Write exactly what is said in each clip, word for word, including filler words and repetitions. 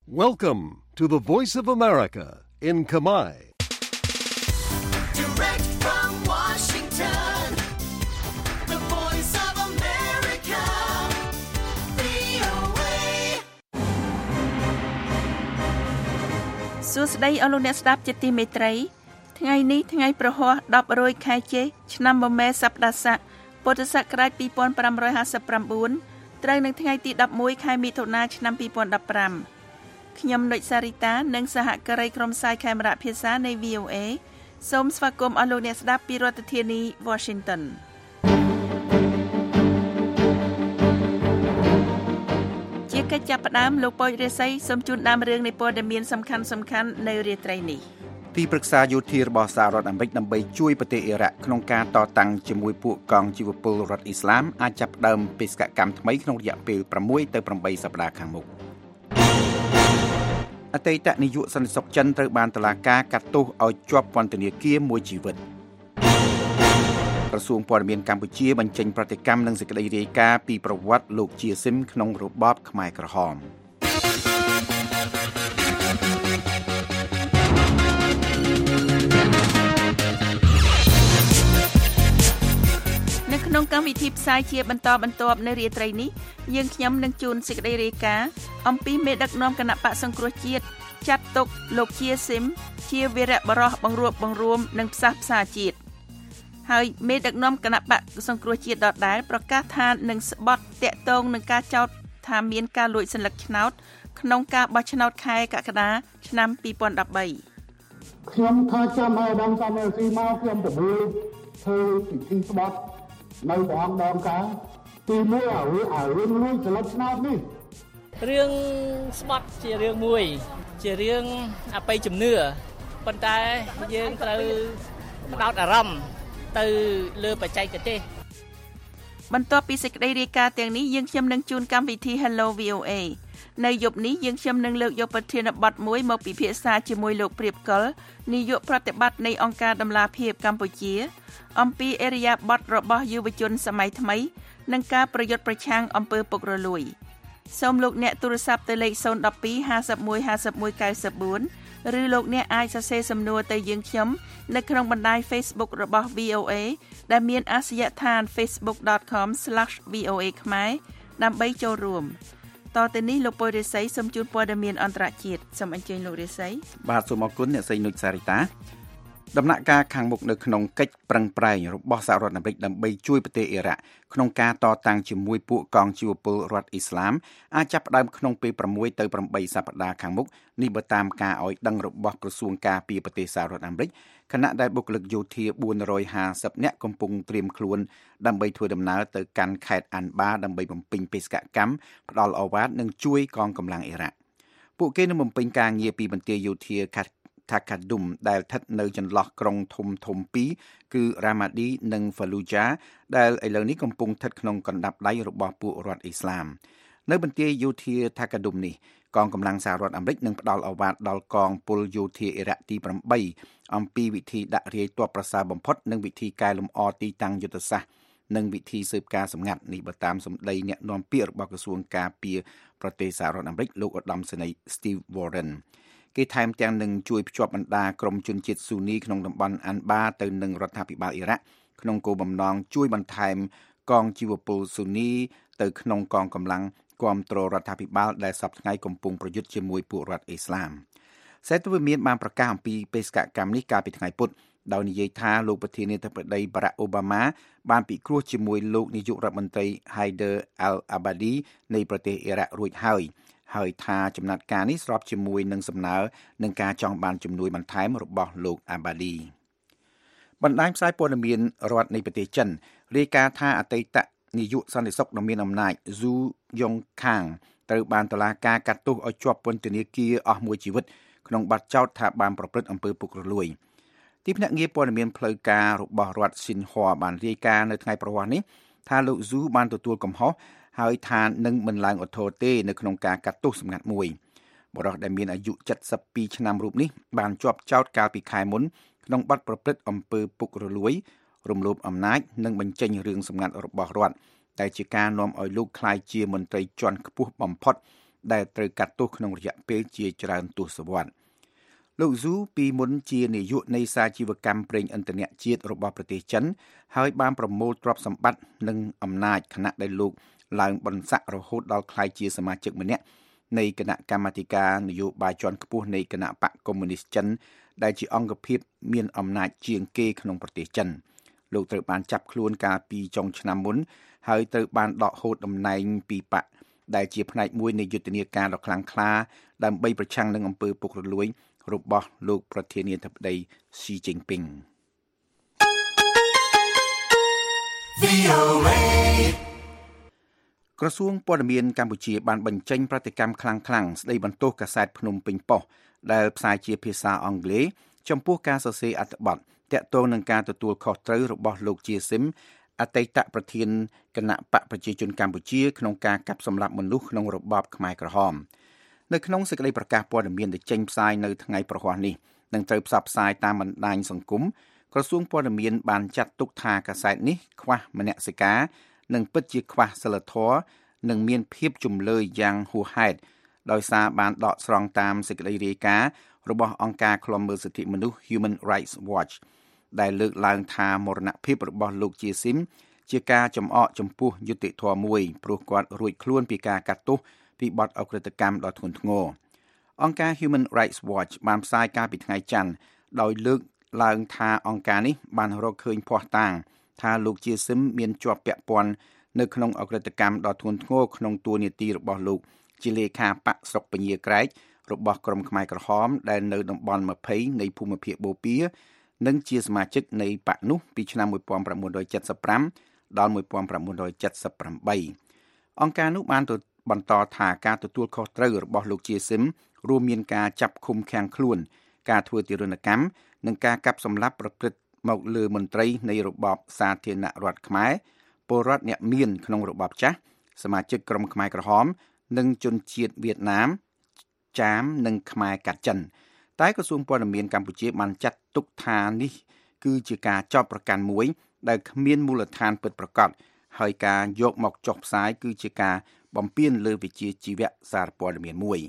Welcome to the Voice of America in Khmer. Direct from Washington, the Voice of America, វី អូ เอ សួស្តីអស់លោកអ្នកស្ដាប់ជាទីមេត្រីថ្ងៃនេះថ្ងៃប្រហ័សដប់រយខែជេឆ្នាំមមែសប្តាហ៍ស័កពុទ្ធសករាជពីរពាន់ប្រាំរយហាសិបប្រាំបួនត្រូវនឹងថ្ងៃទីដប់មួយខែមិថុនាឆ្នាំពីរពាន់ដប់ប្រាំខ្ញុំនុចសារីតានិងសហការីក្រុមផ្សាយខេមរៈភាសានៃ វី អូ เอ សូមស្វាគមន៍អស់លោកអ្នកស្ដាប់ពីរដ្ឋធានី Washington ជាកិច្ចចាប់ផ្ដើមលោកប៉ុយរិស័យសូមជូនដើមរឿងនៃព័ត៌មានសំខាន់ៗនៅរាត្រីនេះទីប្រឹក្សាយោធារបស់សហរដ្ឋអាមេរិកដើម្បីជួយប្រទេសអ៊ីរ៉ាក់ក្នុងការតតាំងជាមួយពួកកងជីវពលរដ្ឋអ៊ីស្លាមអាចចាប់ផ្ដើមបេសកកម្មថ្មីក្នុងរយៈពេលប្រាំមួយទៅប្រាំបីសប្តាហ៍ខាងមុខអតីតនាយកសន្តិសុខចិនត្រូវបានតុលាការកាត់ទោសឲ្យជាប់ពន្ធនាគារមួយជីវិតក្រសួងព័ត៌មានកម្ពុជាបញ្ចេញប្រតិកម្មនិងសេចក្តីរាយការណ៍ពីប្រវត្តិលោកជាស៊ីមក្នុងរបបខ្មែរក្រហមក្នុងកម្មវិធីផ្សាយជាបន្តបន្ទាប់នៅរាត្រីនេះយើងខ្ញុំនឹងជូនសេចក្តីរាយការណ៍អំពីមេដឹកនាំគណៈបកសង្គ្រោះជាតិចាត់ទុកលោកជាស៊ីមជាវីរបុរសបង្រួបបង្រួមនិងផ្សះផ្សាជាតិហើយមេដឹកនាំគណៈបកសង្គ្រោះជាតិដដែលប្រកាសថានឹងស្បត់តាក់ទងនឹងការចោទថាមានការលួចសន្លឹកឆ្នោតក្នុងការបោះឆ្នោតខែកក្កដាឆ្នាំពីរពាន់ដប់បីខ្ញុំថាចាំឲ្យដំតាមរស៊ីមកខ្ញុំទៅធ្វើពិធីស្បត់នៅព្រះអង្គដងកាទីមួយឲ្យឲ្យរឿងលួចសន្លឹកឆ្នោតនេះរឿងស្បត់ជារឿងមួយជារឿងអបិយជំនឿប៉ុន្តែយើងត្រូវផ្ដោតអារម្មណ៍ទៅលើបច្ចេកទេសបន្ទាប់ពីសេចក្តីរាយការណ៍ទាំងនេះយើងខ្ញុំនឹងជូនកម្មវិធី Hello វី អូ เอ នៅយប់នេះយើងខ្ញុំនឹងលើកយកប្រធានបទមួយមកពិភាក្សាជាមួយលោកព្រាបកុលនាយកប្រតិបត្តិនៃអង្គការដំឡាភិបកម្ពុជាអំពីអេរិយាបថរបស់យុវជនសម័យថ្មីនិងការប្រយុទ្ធប្រឆាំងអំពើពុករលួយសូមលោកអ្នកទូរស័ព្ទទៅលេខศูนย์ หนึ่ง สอง ห้า หนึ่ง หนึ่ง ห้า หนึ่ง เก้า สี่ឬលោកអ្នកអាចសរសេរសំណួរទៅយើងខ្ញុំនៅក្នុងបណ្ដាញ Facebook របស់ វី អូ เอ ដែលមានអាសយដ្ឋាន facebook dot com slash v o a ខ្មែរដើម្បីចូលរួមតទៅនេះលោកពុយរិស័យសូមជូនព័ត៌មានអន្តរជាតិសូមអញ្ជើញលោករិស័យបាទសូមអរគុណអ្នកស្រីនុចសារីតាដំណាក់កាលខាងមុខនៅក្នុងកិច្ចប្រឹងប្រែងរបស់សហរដ្ឋអាមេរិកដើម្បីជួយប្រទេសអ៊ីរ៉ាក់ក្នុងការតតាំងជាមួយពួកកងជីវពលរដ្ឋអ៊ីស្លាមអាចចាប់ផ្ដើមក្នុងពេលប្រាំមួយទៅប្រាំបីសប្តាហ៍ខាងមុខនេះបើតាមការឲ្យដឹងរបស់ក្រសួងការពារប្រទេសសហរដ្ឋអាមេរិកខណៈដែលបុគ្គលិកយោធាបួនរយហាសិបនាក់កំពុងត្រៀមខ្លួនដើម្បីធ្វើដំណើរទៅកាន់ខេត្តអានបាដើម្បីបំពេញបេសកកម្មផ្ដល់ឱវាទនិងជួយកងកម្លាំងអ៊ីរ៉ាក់ពួកគេនឹងបំពេញការងារពីបន្ទាយយោធាខាត់Takadum ដែលស្ថិតនៅចន្លោះក្រុងធំធំពីរគឺ Ramadi និង Fallujah ដែលឥឡូវនេះកំពុងស្ថិតក្នុងកណ្ដាប់ដៃរបស់ពួករដ្ឋអ៊ីស្លាមនៅបន្ទាយយោធា Takadum នេះកងកម្លាំងសហរដ្ឋអាមេរិកនឹងផ្ដល់ឱវាទដល់កងពលយោធាអ៊ីរ៉ាក់ទីប្រាំបីអំពីវិធីដាក់រាយទ័ពប្រសើរបំផុតនិងវិធីកែលម្អទីតាំងយុទ្ធសាស្ត្រនិងវិធីស៊ើបការសម្ងាត់នេះបើតាមសម្ដីអ្នកនាំពាក្យរបស់ក្រសួងការពារប្រទេសសហរដ្ឋអាមេរិកលោកឧត្តមសេនីយ៍ Steve Warrenគេថែមទាំងនឹងជួយភ្ជាប់បណ្ដាក្រុមជនជាតិស៊ូនីក្នុងតំបន់អានបាទៅនឹងរដ្ឋាភិបាលអ៊ីរ៉ាក់ក្នុងគោលបំណងជួយបន្ថែមកងជីវពលស៊ូនីទៅក្នុងកងកម្លាំងគាំទ្ររដ្ឋាភិបាលដែលសពថ្ងៃកំពុងប្រយុទ្ធជាមួយពួករដ្ឋអ៊ីស្លាមសេតវិមានបានប្រកាសអំពីបេសកកម្មនេះកាលពីថ្ងៃពុធដោយនិយាយថាលោកប្រធានាធិបតីបារ៉ាក់អូបាម៉ាបានពិគ្រោះជាមួយលោកនាយករដ្ឋមន្ត្រី Haider al-Abadi នៃប្រទេសអ៊ីរ៉ាក់រួចហើយហើយថាចំណាត់ការនេះស្របជាមួយនឹងសំណើនឹងការចង់បានជំនួយបន្ថែមរបស់លោកអាបាឌីបណ្ដាញផ្សាយព័ត៌មានរដ្ឋនៃប្រទេសចិនរាយការណ៍ថាអតីតនាយកសន្តិសុខដ៏មានអំណាច ស៊ូ យ៉ុងខាងត្រូវបានតុលាការកាត់ទោសឲ្យជាប់ពន្ធនាគារអស់មួយជីវិតក្នុងបទចោទថាបានប្រព្រឹត្តអំពើពុករលួយទីភ្នាក់ងារព័ត៌មានផ្លូវការរបស់រដ្ឋស៊ីនហួរបានរាយការណ៍នៅថ្ងៃប្រហ័សនេះថាលោក ស៊ូ បានទទួលកំហុសហើយថានឹងមិនឡើងឧទ្ធរណ៍ទេនៅក្នុងការកាត់ទោសសម្ងាត់មួយបុរសដែលមានអាយុเจ็ดสิบពីរឆ្នាំរូបនេះបានជាប់ចោទកាលពីខែមុនក្នុងបទប្រព្រឹត្តអំពើពុករលួយរំលោភអំណាចនិងបញ្ចេញរឿងសម្ងាត់របស់រដ្ឋដែលជាការនាំឲ្យលោកក្លាយជាមន្ត្រីជាន់ខ្ពស់បំផុតដែលត្រូវកាត់ទោសក្នុងរយៈពេលជាច្រើនទសវត្សរ៍លោកស៊ូពីមុនជានាយកនៃសាជីវកម្មប្រេងឥន្ធនៈជាតិរបស់ប្រទេសចិនហើយបានប្រមូលទ្រព្យសម្បត្តិនិងអំណាចខណៈដែលលោកឡើងបន្សាក់រហូតដល់ក្លាយជាសមាជិកម្នាក់នៃគណៈកម្មាធិការនយោបាយជាន់ខ្ពស់នៃគណៈបកកុម្មុយនីសចិនដែលជាអង្គភាពមានអំណាចជាងគេក្នុងប្រទេសចិនលោកត្រូវបានចាប់ខ្លួនកាលពីចុងឆ្នាំមុនហើយត្រូវបានដកហូតតំណែងពីបកដែលជាផ្នែកមួយនៃយុទ្ធនាការដ៏ខ្លាំងក្លាដើម្បីប្រឆាំងនឹងអំពើពុករលួយរបស់លោកប្រធានាធិបតី Xi Jinping ក្រសួងព័ត៌មានកម្ពុជាបានបញ្ចេញប្រតិកម្មខ្លាំងៗស្ដីបន្ទោសកាសែតភ្នំពេញប៉ុស្តិ៍ដែលផ្សាយជាភាសាអង់គ្លេសចំពោះការសរសេរអត្ថបទទាក់ទងនឹងការទទួលខុសត្រូវរបស់លោកជាស៊ីមអតីតប្រធានគណៈបកប្រជាជនកម្ពុជាក្នុងការកាប់សម្លាប់មនុស្សក្នុងរបបខ្មែរក្រហមនៅក្នុងសេចក្តីប្រកាសព័ត៌មានដែលចេញផ្សាយនៅថ្ងៃប្រហ័សនេះនឹងត្រូវផ្សព្វផ្សាយតាមបណ្ដាញសង្គមក្រសួងព័ត៌មានបានចាត់ទុកថាកាសែតនេះខ្វះមនសិការនិងពិតជាខ្វះសីលធម៌និងមានភាពជំលើយយ៉ាងហួសហេតុដោយសារបានដកស្រង់តាមសេចក្តីរាយការណ៍របស់អង្គការឃ្លាំមើលសិទ្ធិមនុស្ស Human Rights Watch ដែលលើកឡើងថាមរណភាពរបស់លោកជាស៊ីមជាការចំអកចំពោះយុត្តិធម៌មួយព្រោះគាត់រួចខ្លួនពីការកាត់ទោសពីបទអក្រិតកម្មដ៏ធ្ងន់ធ្ងរអង្គការ Human Rights Watch បានផ្សាយកាលពីថ្ងៃច័ន្ទដោយលើកឡើងថាអង្គការនេះបានរកឃើញភស្តុតាងថាលោកជាស៊ីមមានជាប់ពាក់ព័ន្ធនៅក្នុងអក្រិតកម្មដ៏ធ្ងន់ធ្ងរក្នុងតួនាទីរបស់លោកជាលេខាបកស្រុកពញាក្រែករបស់ក្រុមខ្មែរក្រហមដែលនៅតំបន់ยี่สิบនៃភូមិភាគបូព៌ានិងជាសមាជិកនៃបកនោះពីឆ្នាំnineteen seventy-fiveដល់nineteen seventy-eightអង្គការនោះបានបន្តថាការទទួលខុសត្រូវរបស់លោកជាស៊ីមរួមមានការចាប់ឃុំឃាំងខ្លួនការធ្វើទារុណកម្មនិងការកាប់សម្លាប់ប្រព្រឹត្តមកលើមន្ត្រីនៃរបបសាធារណរដ្ឋខ្មែរពលរដ្ឋអ្នកមានក្នុងរបបចាស់សមាជិកក្រុមខ្មែរក្រហមនិងជនជាតិវៀតណាមចាមនិងខ្មែរកាត់ចិនតែក្រសួងព័ត៌មានកម្ពុជាបានចាត់ទុកថានេះគឺជាការចោទប្រកាន់មួយដែលគ្មានមូលដ្ឋានពិតប្រាកដហើយការយកមកចុះផ្សាយគឺជាការបំពានលើវិជ្ជាជីវៈសារព័ត៌មានមួយ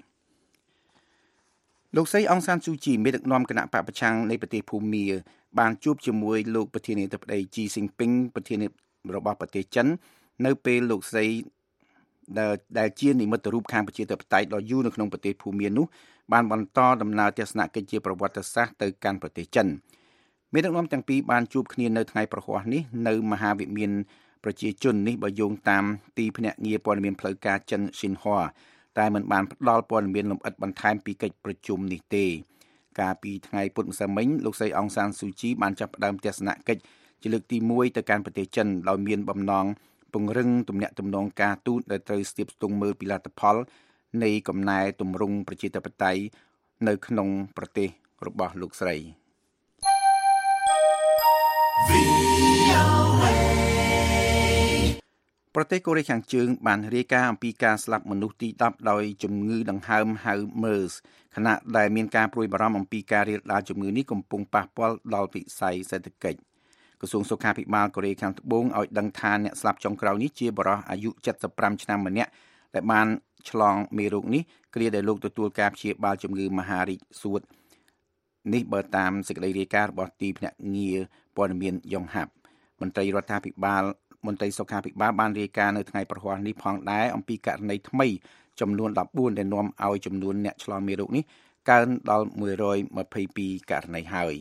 លោកស្រីអង្សានស៊ូជីមេដឹកនាំគណៈបកប្រឆាំងនៃប្រទេសភូមាបានជួបជាមួយលោកប្រធានាធិបតីជីស៊ីនពីងប្រធានារបស់ប្រទេសចិននៅពេលលោកស្រីដែលដែលជានិមិត្តរូបខាងប្រជាធិបតេយ្យដ៏យូរនៅក្នុងប្រទេសភូមានោះបានបន្តដំណើរទស្សនកិច្ចជាប្រវត្តិសាស្ត្រទៅកាន់ប្រទេសចិនមេដឹកនាំទាំងពីរបានជួបគ្នានៅថ្ងៃប្រហ័សនេះនៅមហាវិមានប្រជាជននេះបើយោងតាមទីភ្នាក់ងារព័ត៌មានផ្លូវការចិនស៊ីនហួរតែមិនបានផ្ដល់ព័ត៌មានលម្អិតបន្ថែមពីកិច្ចប្រជុំនេះទេកាលពីថ្ងៃពុធម្សិលមិញលោកស្រីអង្សានស៊ូជីបានចាប់ផ្ដើមទស្សនកិច្ចជាលើកទីមួយទៅកាន់ប្រទេសចិនដោយមានបំណងពង្រឹងទំនាក់ទំនងការទូតដែលត្រូវស្ទាបស្ទង់មើលពីលទ្ធផលនៃកំណែទម្រង់ប្រជាធិបតេយ្យនៅក្នុងប្រទេសរបស់លោកស្រីប្រទេសកូរ៉េខាងជើងបានរាយការណ៍អំពីការស្លាប់មនុស្សទីtenដោយជំងឺដង្ហើមហៅ MERS ខណៈដែលមានការព្រួយបារម្ភអំពីការរាលដាលជំងឺនេះកំពុងប៉ះពាល់ដល់វិស័យសេដ្ឋកិច្ចក្រសួងសុខាភិបាលកូរ៉េខាងត្បូងឲ្យដឹងថាអ្នកស្លាប់ចុងក្រោយនេះជាបុរសអាយុseventy-fiveឆ្នាំម្នាក់ដែលបានឆ្លងមេរោគនេះគ្រាដែលលោកទទួលការព្យាបាលជំងឺមហារីកសួតនេះបើតាមសេចក្តីរាយការណ៍របស់ទីភ្នាក់ងារព័ត៌មានយ៉ុងហាប់មន្ត្រីរដ្ឋាភិបាលមន្ត្រីសុខាភិបាលបានរាយការណ៍នៅថ្ងៃប្រហ័សនេះផងដែរអំពីករណីថ្មីចំនួនfourteenដែលនាំឲ្យចំនួនអ្នកឆ្លងមេរោគនេះកើនដល់one hundred twenty-twoករណីហើយ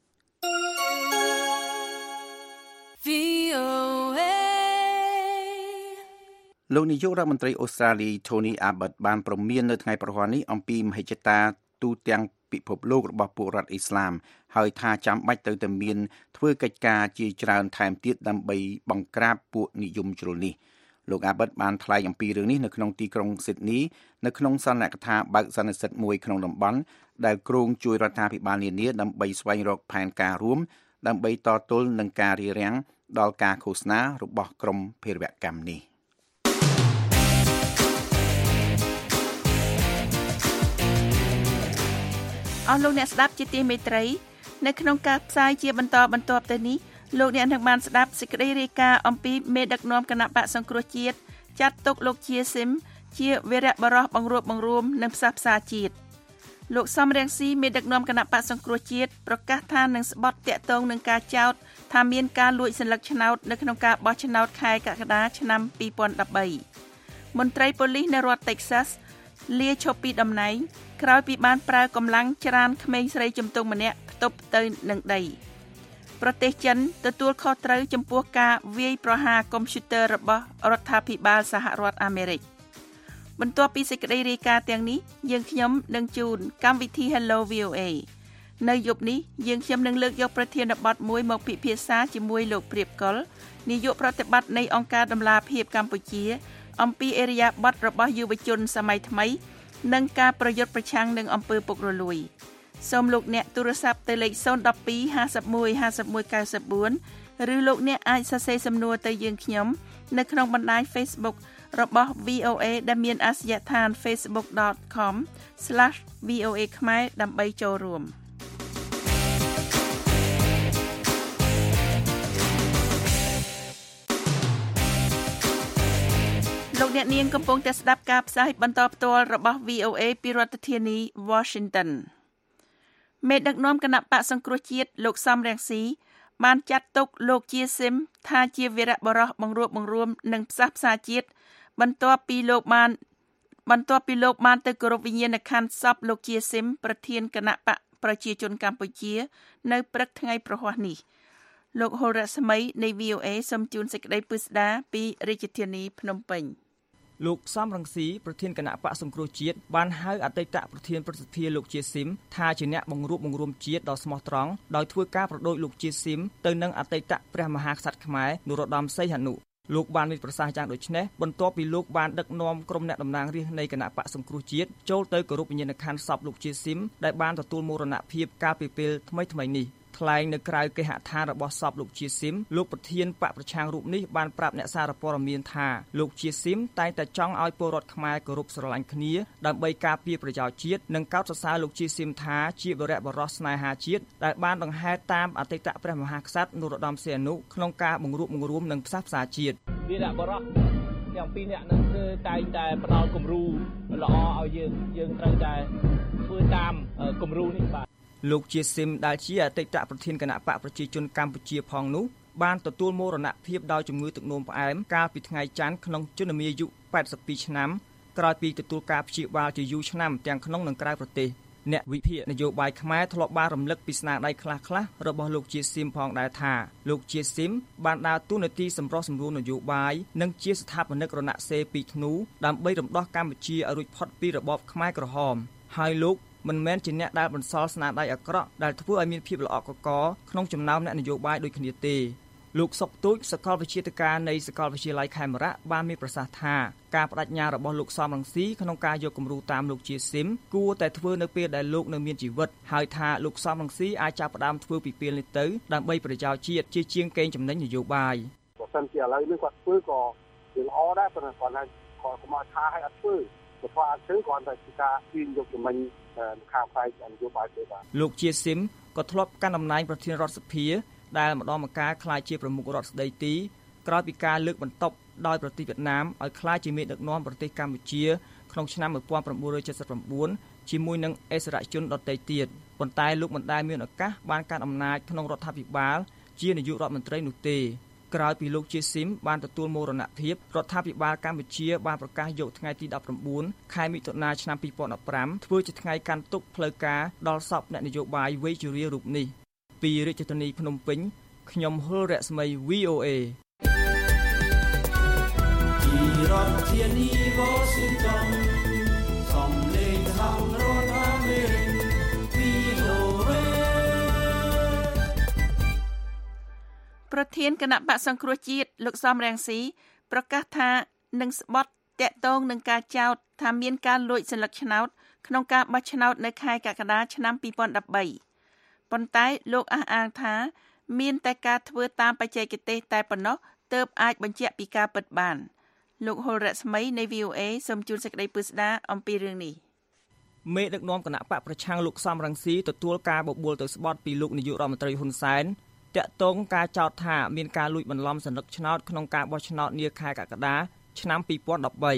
លោកនាយករដ្ឋមន្ត្រីអូស្ត្រាលី Tony Abbott បានព្រមាននៅថ្ងៃប្រហ័សនេះអំពីមហិច្ឆតាទូទាំងពិភពលោករបស់ពួករដ្ឋអ៊ីស្លាមហើយថាចាំបាច់ត្រូវតែមានធ្វើកិច្ចការជាច្រើនថែមទៀតដើម្បីបង្ក្រាបពួកនិយមជ្រុលនេះលោក Abbott បានថ្លែងអំពីរឿងនេះនៅក្នុងទីក្រុង Sydney នៅក្នុងសន្និកថាបើកសន្និសីទមួយក្នុងតំបន់ដែលគ្រោងជួយរដ្ឋាភិបាលនានាដើម្បីស្វែងរកផែនការរួមដើម្បីតទល់នឹងការរារាំងដល់ការឃោសនារបស់ក្រុមភេរវកម្មនេះអស់លោកអ្នកស្ដាប់ជាទីមេត្រីនៅក្នុងការផ្សាយជាបន្តបន្ទាប់ទៅនេះលោកអ្នកនឹងបានស្ដាប់សេចក្តីរាយការណ៍អំពីមេដឹកនាំគណៈបកសង្គ្រោះជាតិចាត់ទុកលោកជាស៊ីមជាវីរៈបរិះបង្រួបបង្រួមនិងផ្សះផ្សាជាតិលោកសំរងស៊ីមេដឹកនាំគណៈបក្សសង្គ្រោះជាតិប្រកាសថានឹងស្បត់តាក់ទងនឹងការចោទថាមានការលួចសัญลักษณ์ឆ្នោតនៅក្នុងការបោះឆ្នោតខែកក្កដាឆ្នាំពីរពាន់ដប់បីមន្ត្រីប៉ូលីសនៅរដ្ឋ Texas លាឈប់ពីតំណែងក្រោយពីបានប្រើកម្លាំងច្រានក្មេងស្រីជំទង់ម្នាក់ផ្ទប់ទៅនឹងដីប្រទេសចិនទទួលខុសត្រូវចំពោះការវាយប្រហារកុំព្យូទ័ររបស់រដ្ឋាភិបាលសហរដ្ឋអាមេរិកបន្ទាប់ពីសេចក្តីរាយការណ៍ទាំងនេះយើងខ្ញុំនឹងជូនកម្មវិធី Hello វី អូ เอ នៅយប់នេះយើងខ្ញុំនឹងលើកយកប្រធានបទមួយមកពិភាក្សាជាមួយលោកព្រាបកុលនាយកប្រតិបត្តិនៃអង្គការដំឡាភិបកម្ពុជាអំពីអេរយាប័តរបស់យុវជនសម័យថ្មីនិងការប្រយុទ្ធប្រឆាំងនឹងអំពើពុករលួយសូមលោកអ្នកទូរស័ព្ទទៅលេខศูนย์ หนึ่ง สอง ห้า หนึ่ง ห้า ห้า หนึ่ง เก้า สี่ឬលោកអ្នកអាចសរសេរសំណួរទៅយើងខ្ញុំនៅក្នុងបណ្ដាញ Facebook របស់ វី អូ เอ ដែលមានអាសយដ្ឋាន facebook dot com slash v o a ខ្មែរដើម្បីចូលរួមលោកអ្នកនាងកំពុងតែស្ដាប់ការផ្សាយបន្តផ្ទាល់របស់ វី អូ เอ ពីរដ្ឋធានី Washington មេដឹកនាំគណៈបក្សសង្គ្រោះជាតិលោកសំរងស៊ីបានចាត់ទុកលោកជាស៊ីមថាជាវីរៈបរិះបង្រួបបង្រួមនិងផ្សះផ្សាជាតិបន្ទាប់ពីលោកបានបន្ទាប់ពីលោកបានទៅគោរពវិញ្ញាណក្ខន្ធសពលោកជាស៊ីមប្រធានគណៈបកប្រជាជនកម្ពុជានៅព្រឹកថ្ងៃប្រហ័សនេះលោកហុលរស្មីនៃ វី អូ เอ សូមជូនសេចក្តីពិស្ដាពីរាជធានីភ្នំពេញលោកសំរងស៊ីប្រធានគណៈបក្សសង្គ្រោះជាតិបានហៅអតីតប្រធានប្រសិទ្ធិលោកជាស៊ីមថាជាអ្នកបង្រួបបង្រួមជាតិដ៏ស្មោះត្រង់ដោយធ្វើការប្រដូចលោកជាស៊ីមទៅនឹងអតីតព្រះមហាក្សត្រខ្មែរនរោត្តមសីហនុលោកបានមានប្រសាសន៍យ៉ាងដូចនេះបន្ទាប់ពីលោកបានដឹកនាំក្រុមអ្នកតំណាងរាស្ត្រនៃគណៈបក្សសង្គ្រោះជាតិចូលទៅគោរពវិញ្ញាណក្ខន្ធសពលោកជាស៊ីមដែលបានទទួលមរណភាពកាលពីពេលថ្មីថ្មីនេះថ្លែងនៅក្រៅគេហដ្ឋានរបស់សពលោកជាស៊ីមលោកប្រធានបកប្រឆាំងរូបនេះបានប្រាប់អ្នកសារព័ត៌មានថាលោកជាស៊ីមតែងតែចង់ឲ្យពលរដ្ឋខ្មែរគោរពស្រឡាញ់គ្នាដើម្បីការពារប្រយោជន៍ជាតិនិងកោតសរសើរលោកជាស៊ីមថាជាវីរៈបរិះស្នេហាជាតិដែលបានដង្ហែតាមអតីតព្រះមហាក្សត្រនរោត្តមសីហនុក្នុងការបង្រួបបង្រួមនិងផ្សះផ្សាជាតិវីរៈបរិះទាំងពីរអ្នកនឹងគឺតែងតែផ្ដល់គំរូល្អឲ្យយើងយើងត្រូវតែធ្វើតាមគំរូនេះបាទលោកជាស៊ីមដែលជាអតីតប្រធានគណៈបកប្រជាជនកម្ពុជាផងនោះបានទទួលមរណភាពដោយជំងឺទឹកនោមផ្អែមកាលពីថ្ងៃច័ន្ទក្នុងជំនាយុប៉ែតសិបពីរឆ្នាំក្រោយពីទទួលការព្យាបាលជាយូរឆ្នាំទាំងក្នុងនិងក្រៅប្រទេសអ្នកវិភាគនយោបាយខ្មែរធ្លាប់បានរំលឹកពីស្នាដៃខ្លះៗរបស់លោកជាស៊ីមផងដែរថាលោកជាស៊ីមបានដើរតួនាទីសម្រុះសម្រួលនយោបាយនិងជាស្ថាបនិករណសេរីពីធ្នូដើម្បីរំដោះកម្ពុជាឲ្យរួចផុតពីរបបខ្មែរក្រហមហើយលោកមិនមែនជាអ្នកដែលបន្សល់ស្នាដៃអាក្រក់ដែលធ្វើឲ្យមានភាពល្អកកក្នុងចំណោមអ្នកនយោបាយដូចគ្នាទេលោកសុកទូចសាកលវិទ្យាការនៃសាកលវិទ្យាល័យខេមរៈបានមានប្រសាសន៍ថាការបដិញ្ញារបស់លោកសំរងស៊ីក្នុងការយកគំរូតាមលោកជាស៊ីមគួរតែធ្វើនៅពេលដែលលោកនៅមានជីវិតហើយថាលោកសំរងស៊ីអាចចាប់ផ្ដើមធ្វើពីពេលនេះទៅដើម្បីប្រយោជន៍ជាតិជាជាងកេងចំណេញនយោបាយបើសិនជាឥឡូវនេះគាត់ធ្វើក៏វាល្អដែរប៉ុន្តែគាត់ថាគាត់កុំឲ្យថាឲ្យអត់ធ្វើព្រោះអត់ធ្វើគាត់តែជាការទាញយកចំណេញខាងផ្នែកនយោបាយទេបាទលោកជាស៊ីមក៏ធ្លាប់កាន់តំណែងប្រធានរដ្ឋសភាដែលម្ដងម្កាលក្លាយជាប្រមុខរដ្ឋស្ដីទីក្រោយពីការលើកបន្ទប់ដោយប្រទេសវៀតណាមឲ្យក្លាយជាមេដឹកនាំប្រទេសកម្ពុជាក្នុងឆ្នាំmột nghìn chín trăm七十chínជាមួយនឹងអិសរាជជនដទៃទៀតប៉ុន្តែលោកមិនដែលមានឱកាសបានកាន់អំណាចក្នុងរដ្ឋាភិបាលជានាយករដ្ឋមន្ត្រីនោះទេក្រោយពីលោកជាស៊ីមបានទទួលមរណភាពរដ្ឋាភិបាលកម្ពុជាបានប្រកាសយកថ្ងៃទីដប់ប្រាំបួនខែមិថុនាឆ្នាំពីរពាន់ដប់ប្រាំធ្វើជាថ្ងៃកាន់ទុក្ខផ្លូវការដល់សពអ្នកនយោបាយវ័យជរារូបនេះពីរាជធានីភ្នំពេញខ្ញុំហុលរស្មី វី អូ เอ ពីរដ្ឋធានី Washington សំឡេងខាងរដ្ឋអាមេរិក វី អូ เอប្រធានគណៈបក្សសង្គ្រោះជាតិលោកសំរងស៊ីប្រកាសថានឹងស្បត់តាក់ទងនឹងការចោទថាមានការលួចសัญลักษณ์ឆ្នោតក្នុងការបោះឆ្នោតនៅខែកក្កដាឆ្នាំពីរពាន់ដប់បីប៉ុន្តែលោកអះអាងថាមានតែការធ្វើតាមបច្ចេកទេសតែប៉ុណ្ណោះទើបអាចបញ្ជាក់ពីការពិតបានលោកហុលរស្មីនៃ វី អូ เอ សូមជូនសេចក្តីពិស្ដាអំពីរឿងនេះមេដឹកនាំគណៈបកប្រឆាំងលោកសំរងស៊ីទទួលការបបួលទៅស្បត់ពីលោកនាយករដ្ឋមន្ត្រីហ៊ុនសែនតាក់ទងការចោទថាមានការលួចបន្លំសន្លឹកឆ្នោតក្នុងការបោះឆ្នោតនាខែកក្កដាឆ្នាំពីរពាន់ដប់បី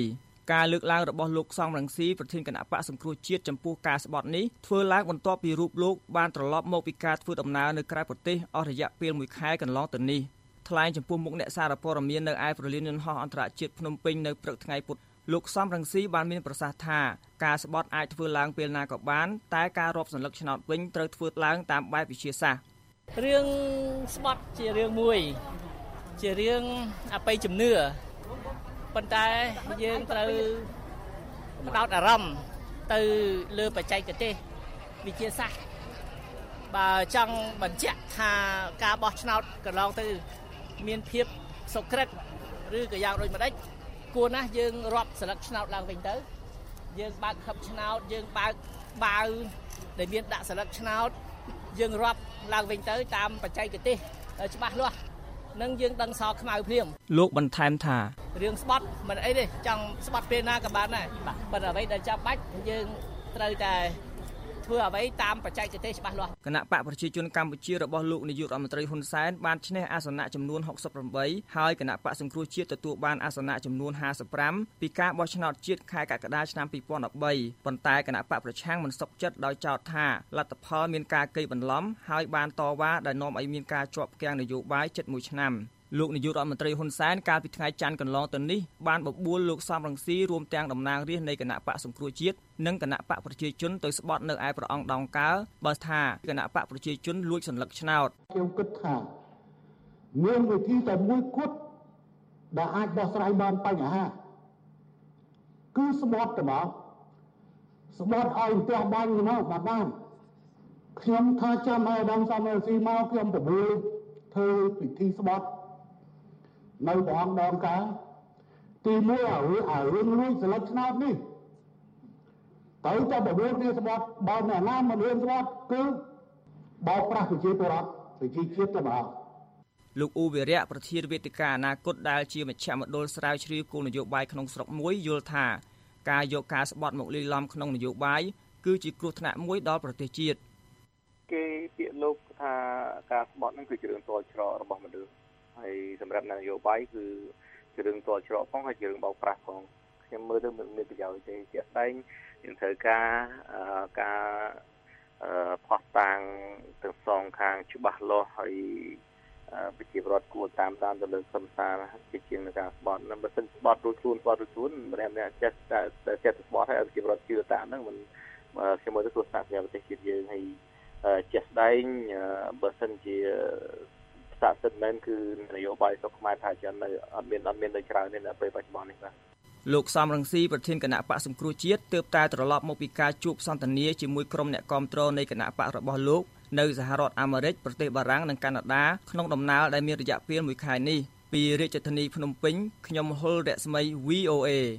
ការលើកឡើងរបស់លោកសំរងស៊ីប្រធានគណៈបកសង្គ្រោះជាតិចំពោះការស្បត់នេះធ្វើឡើងបន្ទាប់ពីរូបលោកបានត្រឡប់មកពីការធ្វើដំណើរនៅក្រៅប្រទេសអស់រយៈពេលមួយខែកន្លងទៅនេះថ្លែងចំពោះមុខអ្នកសារព័ត៌មាននៅឯប្រលានយន្តហោះអន្តរជាតិភ្នំពេញនៅព្រឹកថ្ងៃពុធលោកសំរងស៊ីបានមានប្រសាសន៍ថាការស្បត់អាចធ្វើឡើងពេលណាក៏បានតែការរាប់សន្លឹកឆ្នោតវិញត្រូវធ្វើឡើងតាមបែបវិទ្យាសាស្ត្ររឿងស្បត់ជារឿងមួយជារឿងអបិយជំនឿប៉ុន្តែយើងត្រូវផ្ដោតអារម្មណ៍ទៅលើបច្ចេកទេសវិទ្យាសាស្ត្របើចង់បញ្ជាក់ថាការបោះឆ្នោតកន្លងទៅមានភាពសុក្រិតឬក៏យ៉ាងដូចម្ដេចគួរណាស់យើងរាប់សន្លឹកឆ្នោតឡើងវិញទៅយើងបើកខឹបឆ្នោតយើងបើកបាវដែលមានដាក់សន្លឹកឆ្នោតយើងរាប់ឡើងវិញទៅតាមបច្ចេកទេសច្បាស់លាស់នឹងយើងដឹងសខ្មៅភ្លាមលោកបន្ថែមថារឿងស្បត់មិនអីទេចង់ស្បត់ពេលណាក៏បានដែរប៉ុន្តែអ្វីដែលចាំបាច់យើងត្រូវតែធ្វើអ្វីតាមបច្ចេកទេសច្បាស់លាស់គណៈបកប្រជាជនកម្ពុជារបស់លោកនាយករដ្ឋមន្ត្រីហ៊ុនសែនបានឈ្នះអាសនៈចំនួនហុកសិបប្រាំបីហើយគណៈបកសង្គ្រោះជាតិទទួលបានអាសនៈចំនួនហាសិបប្រាំពីការបោះឆ្នោតជាតិខែកក្កដាឆ្នាំពីរពាន់ដប់បីប៉ុន្តែគណៈបកប្រឆាំងមិនសុខចិត្តដោយចោទថាលទ្ធផលមានការកេរបន្លំហើយបានតវ៉ាដែលនាំឲ្យមានការជាប់គាំងនយោបាយជិតមួយឆ្នាំលោកនាយករដ្ឋមន្ត្រីហ៊ុនសែនកាលពីថ្ងៃច័ន្ទកន្លងទៅនេះបានបបួលលោកសំរងស៊ីរួមទាំងតំណាងរាស្ត្រនៃគណៈបកសង្គ្រោះជាតិនិងគណៈបកប្រជាជនទៅស្បត់នៅឯព្រះអង្គដងកើបើថាគណៈបកប្រជាជនលួចសន្លឹកឆ្នោតខ្ញុំគិតថាមានវិធីតែមួយគត់ដែលអាចដោះស្រាយបានបញ្ហាគឺស្បត់ទៅមកស្បត់ឲ្យផ្ទះបាញ់មកបាទបានខ្ញុំថាចាំឲ្យដំសំរងស៊ីមកខ្ញុំបបួលធ្វើពិធីស្បត់នៅព្រះអង្គដងកើទីមួយឲ្យរឿងលួចសន្លឹកឆ្នោតនេះត្រូវតែបបួលគ្នាស្បត់បើអ្នកណាមិនរៀនស្បត់គឺបោកប្រាស់ប្រជាពលរដ្ឋប្រជាជាតិទៅមកលោកអ៊ូវីរៈប្រធានវេទិកាអនាគតដែលជាមជ្ឈមណ្ឌលស្រាវជ្រាវគោលនយោបាយក្នុងស្រុកមួយយល់ថាការយកការស្បត់មកលាយឡំក្នុងនយោបាយគឺជាគ្រោះថ្នាក់មួយដល់ប្រទេសជាតិគេពាក្យលោកថាការស្បត់ហ្នឹងគឺជារឿងតលច្រករបស់មនុស្សហើយសម្រាប់នយោបាយគឺជារឿងតលច្រកផងហើយជារឿងបោកប្រាស់ផងខ្ញុំមើលទៅមិនមានប្រយោជន៍ទេជាក់ស្ដែងយើងត្រូវការការផុសតាងទាំងសងខាងច្បាស់លាស់ហើយប្រជាពលរដ្ឋគួរតាមដានទៅលើសំសារជាជាងនៃការស្បត់នឹងបើសិនស្បត់រួចខ្លួនស្បត់រួចខ្លួនម្នាក់ម្នាក់ចេះតែចេះស្បត់ហើយប្រជាពលរដ្ឋជឿតាមហ្នឹងមិនខ្ញុំមើលទៅគ្រោះថ្នាក់ប្រទេសជាតិយើងហើយជាក់ស្ដែងបើសិនជាស័ក្តិសិទ្ធិមែនគឺនយោបាយស្រុកខ្មែរថាចឹងនៅអត់មានអត់មាននៅច្រើនទេនៅពេលបច្ចុប្បន្ននេះបាទលោកសំរងស៊ីប្រធានគណៈបកសង្គ្រោះជាតិទើបតែត្រឡប់មកពីការជួបសន្ទនាជាមួយក្រុមអ្នកគាំទ្រនៃគណៈបករបស់លោកនៅសហរដ្ឋអាមេរិកប្រទេសបារាំងនិងកាណាដាក្នុងដំណើរដែលមានរយៈពេលមួយខែនេះពីរាជធានីភ្នំពេញខ្ញុំហុលរស្មី វី អូ អេ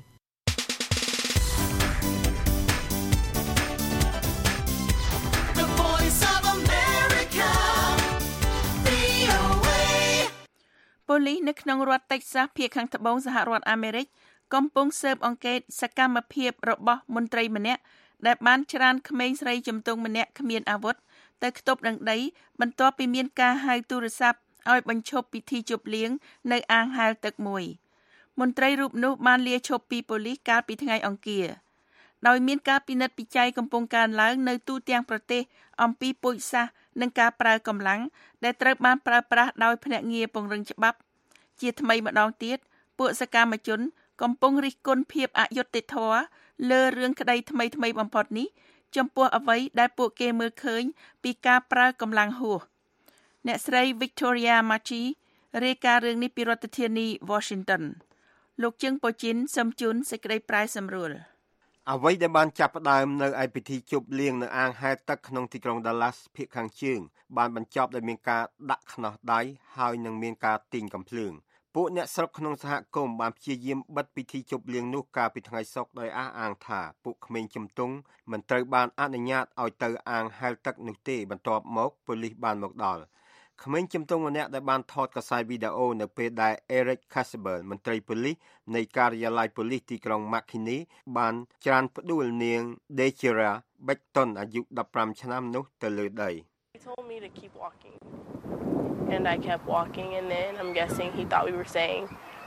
ប៉ូលីសនៅក្នុងរដ្ឋតិចសាសភាគខាងត្បូងសហរដ្ឋអាមេរិកកំពុងស៊ើបអង្កេតសកម្មភាពរបស់មន្ត្រីម្នាក់ដែលបានច្រានក្មេងស្រីជំទង់ម្នាក់គ្មានអាវុធទៅខ្ទប់នឹងដីបន្ទាប់ពីមានការហៅទូរស័ព្ទឲ្យបញ្ឈប់ពិធីជប់លៀងនៅអាងហែលទឹកមួយមន្ត្រីរូបនោះបានលាឈប់ពីប៉ូលីសកាលពីថ្ងៃអង្គារដោយមានការពិនិត្យពិច័យកំពុងកើនឡើងនៅទូទាំងប្រទេសអំពីពូជសាសន៍និងការប្រើកម្លាំងដែលត្រូវបានប្រើប្រាស់ដោយភ្នាក់ងារពង្រឹងច្បាប់ជាថ្មីម្ដងទៀតពួកសកម្មជនកំពុងរិះគន់ភាពអយុត្តិធម៌លើរឿងក្តីថ្មីថ្មីបំផុតនេះចំពោះអ្វីដែលពួកគេមើលឃើញពីការប្រើកម្លាំងហួសអ្នកស្រី Victoria Machi រាយការណ៍រឿងនេះពីរដ្ឋធានី Washington លោកជឹងប៉ូជីនសូមជូនសេចក្តីប្រាយសម្រួលអ្វីដែលបានចាប់ផ្ដើមនៅឯពិធីជប់លៀងនៅអាងហែលទឹកក្នុងទីក្រុង Dallas ភាគខាងជើងបានបញ្ចប់ដោយមានការដាក់ខ្នោះដៃហើយនឹងមានការទាញកាំភ្លើងពួកអ្នកស្រុកក្នុងសហគមន៍បានព្យាយាមបិទពិធីជប់លៀងនោះកាលពីថ្ងៃសុក្រដោយអះអាងថាពួកក្មេងជំទង់មិនត្រូវបានអនុញ្ញាតឲ្យទៅអាងហែលទឹកនោះទេបន្ទាប់មកប៉ូលីសបានមកដល់ក្មេងជំទង់ម្នាក់ដែលបានថតកាសែតវីដេអូនៅពេលដែល Eric Casable មន្ត្រីប៉ូលីសនៃការិយាល័យប៉ូលីសទីក្រុង McKinney បានច្រានផ្ដួលនាង Dejera Beckton អាយុដប់ប្រាំឆ្នាំនោះទៅលើដី He told me to keep walking and I kept walking and then I'm guessing he thought we were saying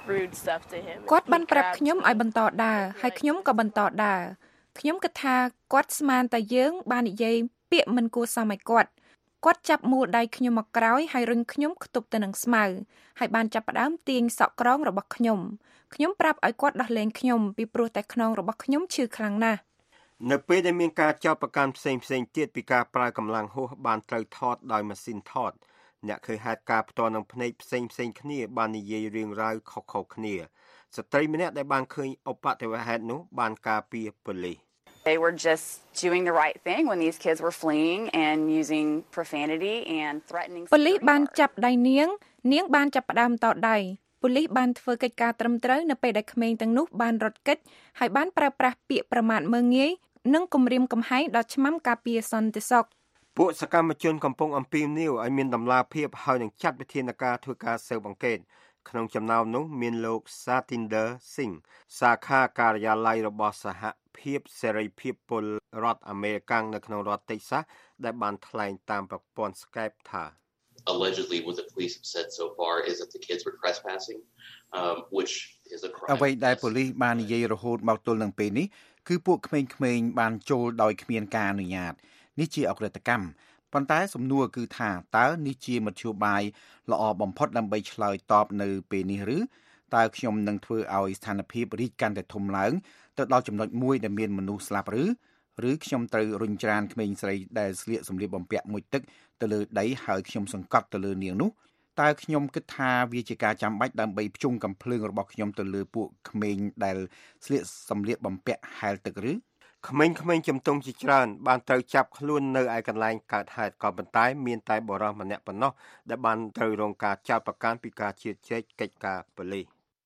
rude stuff to him គាត់បានប្រាប់ខ្ញុំឲ្យបន្តដើរហើយខ្ញុំក៏បន្តដើរខ្ញុំគិតថាគាត់ស្មានតែយើងបាននិយាយពាក្យមិនគួរសមឲ្យគាត់គាត់ចាប់មួលដៃខ្ញុំមកក្រោយហើយរុញខ្ញុំខ្ទប់ទៅនឹងស្មៅហើយបានចាប់ផ្ដើមទាញសក់ក្រងរបស់ខ្ញុំខ្ញុំប្រាប់ឲ្យគាត់ដោះលែងខ្ញុំពីព្រោះតែខ្នងរបស់ខ្ញុំឈឺខ្លាំងណាស់នៅពេលដែលមានការចោទប្រកាន់ផ្សេងផ្សេងទៀតពីការប្រើកម្លាំងហួសបានត្រូវថតដោយម៉ាស៊ីនថតអ្នកឃើញហេតុការណ៍ផ្ទាល់នឹងភ្នែកផ្សេងផ្សេងគ្នាបាននិយាយរឿងរ៉ាវខុសៗគ្នាស្ត្រីម្នាក់ដែលបានឃើញឧបទ្ទវហេតុនោះបានការពារប៉ូលីស They were just doing the right thing when these kids were fleeing and using profanity and threatening ប៉ូលីសបានចាប់ដៃនាងនាងបានចាប់ផ្ដើមតដៃប៉ូលីសបានធ្វើកិច្ចការត្រឹមត្រូវនៅពេលដែលក្មេងទាំងនោះបានរត់គេចហើយបានប្រើប្រាស់ពាក្យប្រមាថមើលងាយនិងគំរាមកំហែងដល់ឆ្មាំការពារសន្តិសុខពួកសកម្មជនកំពុងអំពាវនាវឲ្យមានដំណាភាពហើយនឹងចាត់វិធានការធ្វើការស៊ើបអង្កេតក្នុងចំណោមនោះមានលោក Satinder Singh សាខាការិយាល័យរបស់សហភាពសេរីភាពពលរដ្ឋអាមេរិកនៅក្នុងរដ្ឋ Texas ដែលបានថ្លែងតាមប្រព័ន្ធ Skype ថា Allegedly what the police have said so far is that the kids were trespassing um which is a crime អ្វីដែលប៉ូលីសបាននិយាយរហូតមកទល់នឹងពេលនេះគឺពួកក្មេងៗបានចូលដោយគ្មានការអនុញ្ញាតនេះជាអក្រិតកម្មប៉ុន្តែសំណួរគឺថាតើនេះជាមធ្យោបាយល្អបំផុតដើម្បីឆ្លើយតបនៅពេលនេះឬតើខ្ញុំនឹងធ្វើឲ្យស្ថានភាពរីកកាន់តែធំឡើងទៅដល់ចំណុចមួយដែលមានមនុស្សស្លាប់ឬឬខ្ញុំត្រូវរុញច្រានក្មេងស្រីដែលស្លៀកសម្លៀកបំពាក់មួយទឹកទៅលើដីហើយខ្ញុំសង្កត់ទៅលើនាងនោះតើខ្ញុំគិតថាវាជាការចាំបាច់ដើម្បីភ្ជុំកំភ្លើងរបស់ខ្ញុំទៅលើពួកក្មេងដែលស្លៀកសម្លៀកបំពាក់ហែលទឹកឬក្មេងៗជំទង់ជាច្រើនបានត្រូវចាប់ខ្លួននៅឯកន្លែងកើតហេតុក៏ប៉ុន្តែមានតែបុរសម្នាក់ប៉ុណ្ណោះដែលបានត្រូវរងការចោទប្រកាន់ពីការជឿជែកកិច្ចការប៉ូលីស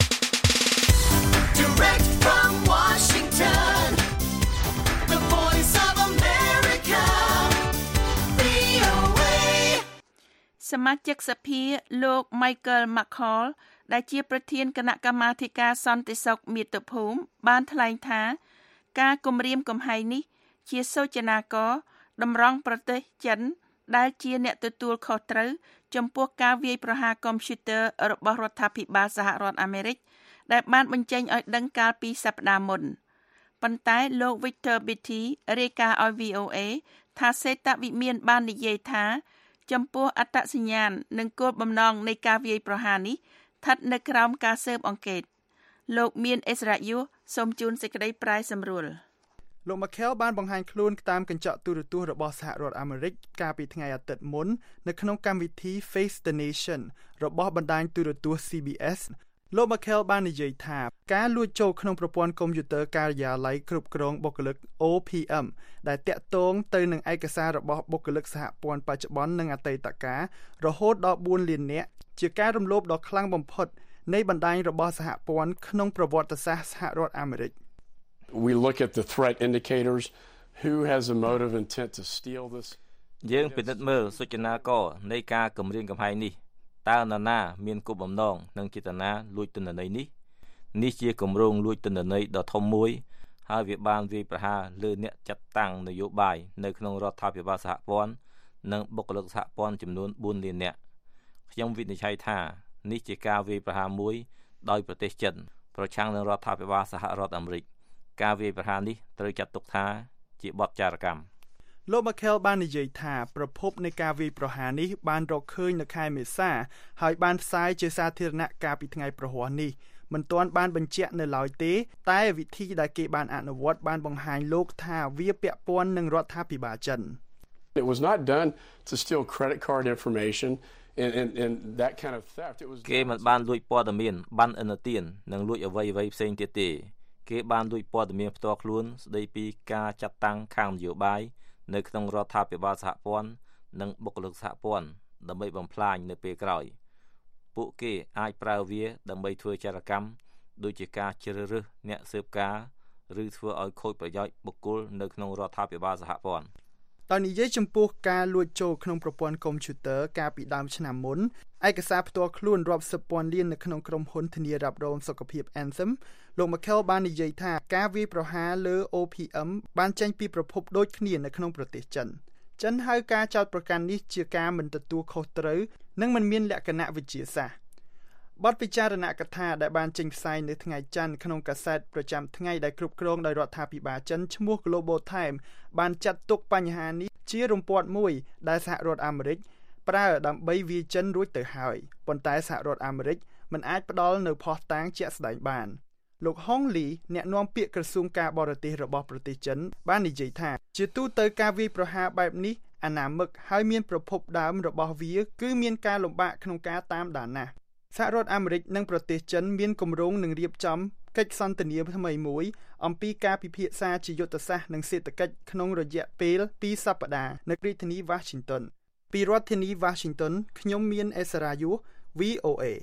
Direct from Washington The Voice of America វី អូ เอសមាជិកសភាលោក Michael McCall ដែលជាប្រធានគណៈកម្មាធិការសន្តិសុខមាតុភូមិបានថ្លែងថាការគំរាមកំហែងនេះជាសូចនាករតម្រង់ប្រទេសចិនដែលជាអ្នកទទួលខុសត្រូវចំពោះការវាយប្រហារកុំព្យូទ័ររបស់រដ្ឋាភិបាលសហរដ្ឋអាមេរិកដែលបានបញ្ចេញឲ្យដឹងកាលពីសប្តាហ៍មុនប៉ុន្តែលោក Victor Beatty រាយការណ៍ឲ្យ វី អូ เอ ថាសេតវិមានបាននិយាយថាចំពោះអត្តសញ្ញាណនិងគោលបំណងនៃការវាយប្រហារនេះស្ថិតនៅក្រោមការស៊ើបអង្កេតលោកមានអិសរាយុសូមជូនសេចក្តីប្រាយសម្រួលលោក Michael បានបង្ហាញខ្លួនតាមកញ្ចក់ទូរទស្សន៍របស់សហរដ្ឋអាមេរិកកាលពីថ្ងៃអាទិត្យមុននៅក្នុងកម្មវិធី Face the Nation របស់បណ្ដាញទូរទស្សន៍ ស៊ី ប៊ី អេស លោក Michael បាននិយាយថាការលួចចូលក្នុងប្រព័ន្ធកុំព្យូទ័រការិយាល័យគ្រប់គ្រងបុគ្គលិក អូ ភី អឹម ដែលតាក់ទងទៅនឹងឯកសាររបស់បុគ្គលិកសហព័ន្ធបច្ចុប្បន្ននិងអតីតកាលរហូតដល់បួនលាននាក់ជាការរំលោភដ៏ខ្លាំងបំផុតនៃបណ្ដាញរបស់សហព័ន្ធក្នុងប្រវត្តិសាស្ត្រសហរដ្ឋអាមេរិក We look at the threat indicators who has a motive intent to steal this យើងពិនិត្យមើលសូចនាករនៃការគំរាមកំហែងនេះតើនរណាមានគោលបំណងនិងចេតនាលួចទិន្នន័យនេះនេះជាគម្រោងលួចទិន្នន័យដ៏ធំមួយហើយវាបានវាយប្រហារលើអ្នកចាត់តាំងនយោបាយនៅក្នុងរដ្ឋាភិបាលសហព័ន្ធនិងបុគ្គលិកសហព័ន្ធចំនួនបួនលាននាក់ខ្ញុំវិនិច្ឆ័យថានេះជាការវាយប្រហារមួយដោយប្រទេសចិនប្រឆាំងនឹងរដ្ឋាភិបាលសហរដ្ឋអាមេរិកការវាយប្រហារនេះត្រូវចាត់ទុកថាជាបទចារកម្មលោក Michael បាននិយាយថាប្រភពនៃការវាយប្រហារនេះបានរកឃើញនៅខែមេសាហើយបានផ្សាយជាសាធារណៈកាលពីថ្ងៃប្រហ័សនេះមិនទាន់បានបញ្ជាក់នៅឡើយទេតែវិធីដែលគេបានអនុវត្តបានបង្ហាញលោកថាវាពាក់ព័ន្ធនឹងរដ្ឋាភិបាលចិន It was not done to steal credit card information and and and that kind of theft it was គេមិនបានលួចព័ត៌មានប័ណ្ណឥណទាននិងលួចអ្វីៗផ្សេងទៀតទេគេបានលួចព័ត៌មានផ្ទាល់ខ្លួនស្ដីពីការចាត់តាំងខាងនយោបាយនៅក្នុងរដ្ឋាភិបាលសហព័ន្ធនិងបុគ្គលិកសហព័ន្ធដើម្បីបំផ្លាញនៅពេលក្រោយពួកគេអាចប្រើវាដើម្បីធ្វើចរកម្មដូចជាការជ្រើសរើសអ្នកស៊ើបការឬធ្វើឲ្យខូចប្រយោជន៍បុគ្គលនៅក្នុងរដ្ឋាភិបាលសហព័ន្ធតើនិយាយចំពោះការលួចចូលក្នុងប្រព័ន្ធកុំព្យូទ័រកាលពីដើមឆ្នាំមុនឯកសារផ្ទាល់ខ្លួនរាប់សិបពាន់លាននៅក្នុងក្រុមហ៊ុនធានារ៉ាប់រងសុខភាព Anthem លោក Michael បាននិយាយថាការវាយប្រហារលើ អូ ភី អឹម បានចេញពីប្រភពដូចគ្នានៅក្នុងប្រទេសចិនចិនហៅការចោទប្រកាន់នេះជាការមិនទទួលខុសត្រូវនិងមិនមានលក្ខណៈវិទ្យាសាស្ត្របទពិចារណកថាដែលបានចេញផ្សាយនៅថ្ងៃច័ន្ទក្នុងកាសែតប្រចាំថ្ងៃដែលគ្រប់គ្រងដោយរដ្ឋាភិបាលចិនឈ្មោះ Global Times បានចាត់ទុកបញ្ហានេះជារំពាត់មួយដែលសហរដ្ឋអាមេរិកប្រើដើម្បីវាយចិនរួចទៅហើយប៉ុន្តែសហរដ្ឋអាមេរិកមិនអាចផ្ដល់នៅភស្តុតាងជាក់ស្ដែងបានលោកហុងលីអ្នកនាំពាក្យក្រសួងការបរទេសរបស់ប្រទេសចិនបាននិយាយថាជាទូទៅការវាយប្រហារបែបនេះអនាមិកហើយមានប្រភពដើមរបស់វាគឺមានការលំបាកក្នុងការតាមដានណាស់សហរដ្ឋអាមេរិកនិងប្រទេសចិនមានគម្រោងនឹងរៀបចំកិច្ចសន្ទនាថ្មីមួយអំពីការពិភាក្សាជាយុទ្ធសាស្ត្រនិងសេដ្ឋកិច្ចក្នុងរយៈពេលពីរសប្តាហ៍នៅរាជធានី Washington ពីរដ្ឋធានី Washington ខ្ញុំមានអេសារ៉ាយុ វី អូ เอ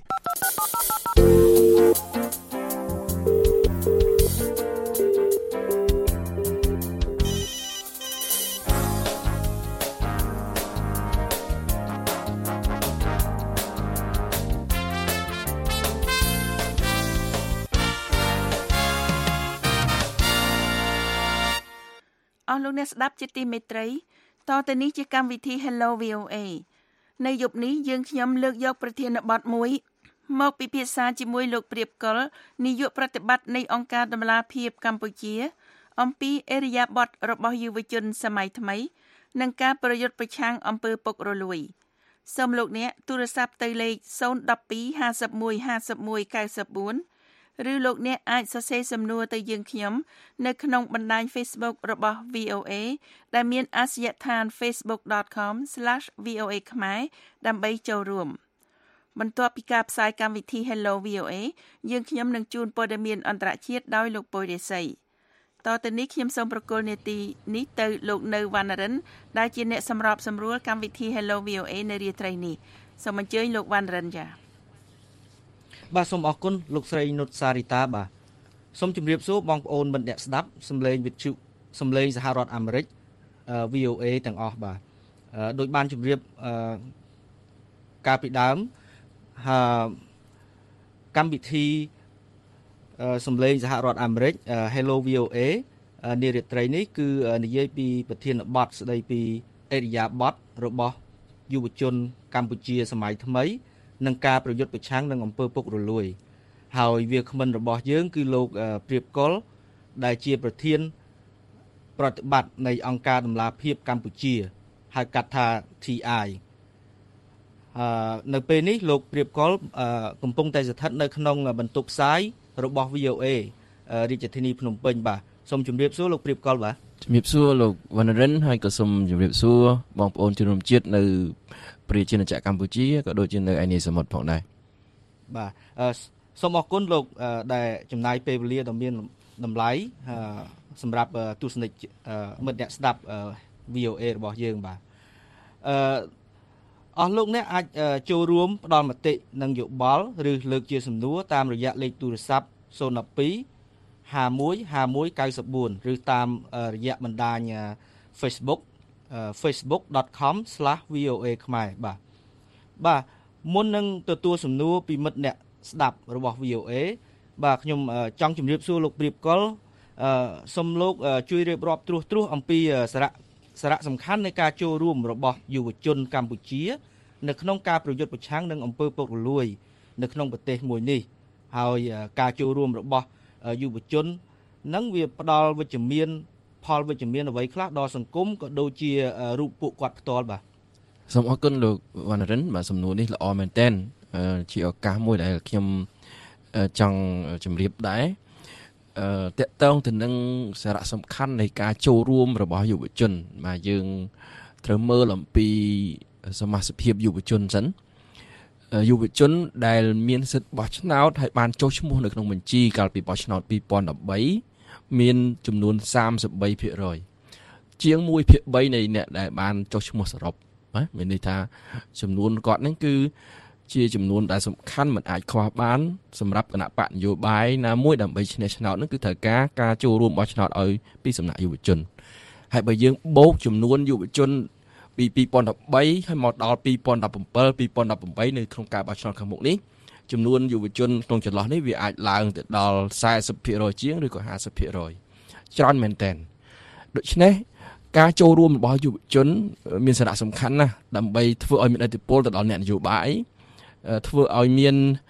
អស់លោកអ្នកស្ដាប់ជាទីមេត្រីតទៅនេះជាកម្មវិធី Hello វី អូ เอ នៅយប់នេះយើងខ្ញុំលើកយកប្រធានបទមួយមកពិភាក្សាជាមួយលោកព្រាបកុលនាយកប្រតិបត្តិនៃអង្គការដំឡាភិបកម្ពុជាអំពីអេរិយាបថរបស់យុវជនសម័យថ្មីនិងការប្រយុទ្ធប្រឆាំងអំពើពុករលួយសូមលោកអ្នកទូរស័ព្ទទៅលេខศูนย์ หนึ่ง สอง ห้า หนึ่ง ห้า หนึ่ง เก้า เก้า ឬលោកអ្នកអាចសរសេរសំណួរទៅយើងខ្ញុំនៅក្នុងបណ្ដាញ Facebook របស់ វី អូ เอ ដែលមានអាសយដ្ឋាន facebook dot com slash v o a khmer ដើម្បីចូលរួមបន្ទាប់ពីការផ្សាយកម្មវិធី Hello វី អូ เอ យើងខ្ញុំនឹងជូនព័ត៌មានអន្តរជាតិដោយលោកពុយរិស័យតទៅនេះខ្ញុំសូមប្រកល់នាទីនេះទៅលោកនៅវណ្ណរិនដែលជាអ្នកសម្របសម្រួលកម្មវិធី Hello វី អូ เอ នៅរាត្រីនេះសូមអញ្ជើញលោកវណ្ណរិនចាបាទសូមអរគុណលោកស្រីនុតសារីតាបាទសូមជម្រាបសួរបងប្អូនមិត្តអ្នកស្ដាប់សម្លេងវិទ្យុសម្លេងសហរដ្ឋអាមេរិក វី អូ เอ ទាំងអស់បាទដោយបានជម្រាបកាលពីដើមហើយកម្មវិធីសម្លេងសហរដ្ឋអាមេរិក Hello វី អូ เอ នារាត្រីនេះគឺនិយាយពីប្រធានបទស្ដីពីអេរិយាបថរបស់យុវជនកម្ពុជាសម័យថ្មីនឹងការប្រយុទ្ធប្រឆាំងនឹងអំពើពុករលួយហើយវាគ្មិនរបស់យើងគឺលោកព្រាបកុលដែលជាប្រធានប្រតិបត្តិនៃអង្គការដំឡាភិបកម្ពុជាហៅកាត់ថា ที ไอ អឺនៅពេលនេះលោកព្រាបកុលកំពុងតែស្ថិតនៅក្នុងបន្ទប់ផ្សាយរបស់ វី អូ เอ រាជធានីភ្នំពេញបាទសូមជម្រាបសួរលោកព្រាបកុលបាទជំរាបសួរលោកវណ្ណរិនហើយក៏សូមជម្រាបសួរបងប្អូនជនរួមជាតិនៅប្រជាជនកម្ពុជាក៏ដូចជានៅឯនីសមុទ្រផងដែរបាទសូមអរគុណលោកដែលចំណាយពេលវេលាដ៏មានតម្លៃសម្រាប់ទស្សនិកមិត្តអ្នកស្ដាប់ វី អូ เอ របស់យើងបាទអឺអស់លោកអ្នកអាចចូលរួមផ្ដល់មតិនិងយោបល់ឬលើកជាសំណួរតាមរយៈលេខទូរស័ព្ទศูนย์ หนึ่ง สอง ห้า หนึ่ง ห้า หนึ่ง เก้า เก้า ឬតាមរយៈបណ្ដាញ Facebook facebook dot com slash v o a khmer បាទបាទមុននឹងទទួលសំណួរពីមិត្តអ្នកស្ដាប់របស់ វី អូ เอ បាទខ្ញុំចង់ជម្រាបសួរលោកព្រាបកុលអឺសូមលោកជួយរៀបរាប់ត្រួសត្រាសអំពីសារៈសារៈសំខាន់នៃការចូលរួមរបស់យុវជនកម្ពុជានៅក្នុងការប្រយុទ្ធប្រឆាំងនឹងអំពើពុករលួយនៅក្នុងប្រទេសមួយនេះហើយការចូលរួមរបស់យុវជននឹងវាផ្ដល់វិជ្ជមានផលវិជ្ជមានអ្វីខ្លះដល់សង្គមក៏ដូចជារូបពួកគាត់ផ្ទាល់បាទសូមអរគុណលោកវណ្ណរិនបាទសំណួរនេះល្អមែនទែនជាឱកាសមួយដែលខ្ញុំចង់ជម្រាបដែរអឺតកតងទៅនឹងសារៈសំខាន់នៃការចូលរួមរបស់យុវជនបាទយើងត្រូវមើលអំពីសមាជិកយុវជនសិនយុវជនដែលមានសិទ្ធិបោះឆ្នោតហើយបានចុះឈ្មោះនៅក្នុងបញ្ជីកាលពីបោះឆ្នោតពីរពាន់ដប់បីមានចំនួនសាមសិបបីភាគរយជាងមួយភាគបីនៃអ្នកដែលបានចុះឈ្មោះសរុបណាមានន័យថាចំនួនគាត់ហ្នឹងគឺជាចំនួនដែលសំខាន់មិនអាចខ្វះបានសម្រាប់គណៈបកនយោបាយណាមួយដើម្បីឈ្នះឆ្នោតហ្នឹងគឺត្រូវការការចូលរួមបោះឆ្នោតឲ្យពីសំណាក់យុវជនហើយបើយើងបូកចំនួនយុវជនពីពីរពាន់ដប់បីហើយមកដល់ពីរពាន់ដប់bảy ពីរពាន់ដប់ប្រាំនៅក្នុងការបោះឆ្នោតខាងមុខនេះចំនួនយុវជនក្នុងចន្លោះនេះវាអាចឡើងទៅដល់สี่สิบភាគរយជាងឬក៏ห้าสิบភាគរយច្រើនមែនតើដូច្នេះការចូលរួមរបស់យុវជនមានសារៈសំខាន់ណាស់ដើម្បីធ្វើឲ្យមានឥទ្ធិពលទៅដល់អ្នកនយោបាយធ្វើឲ្យមាន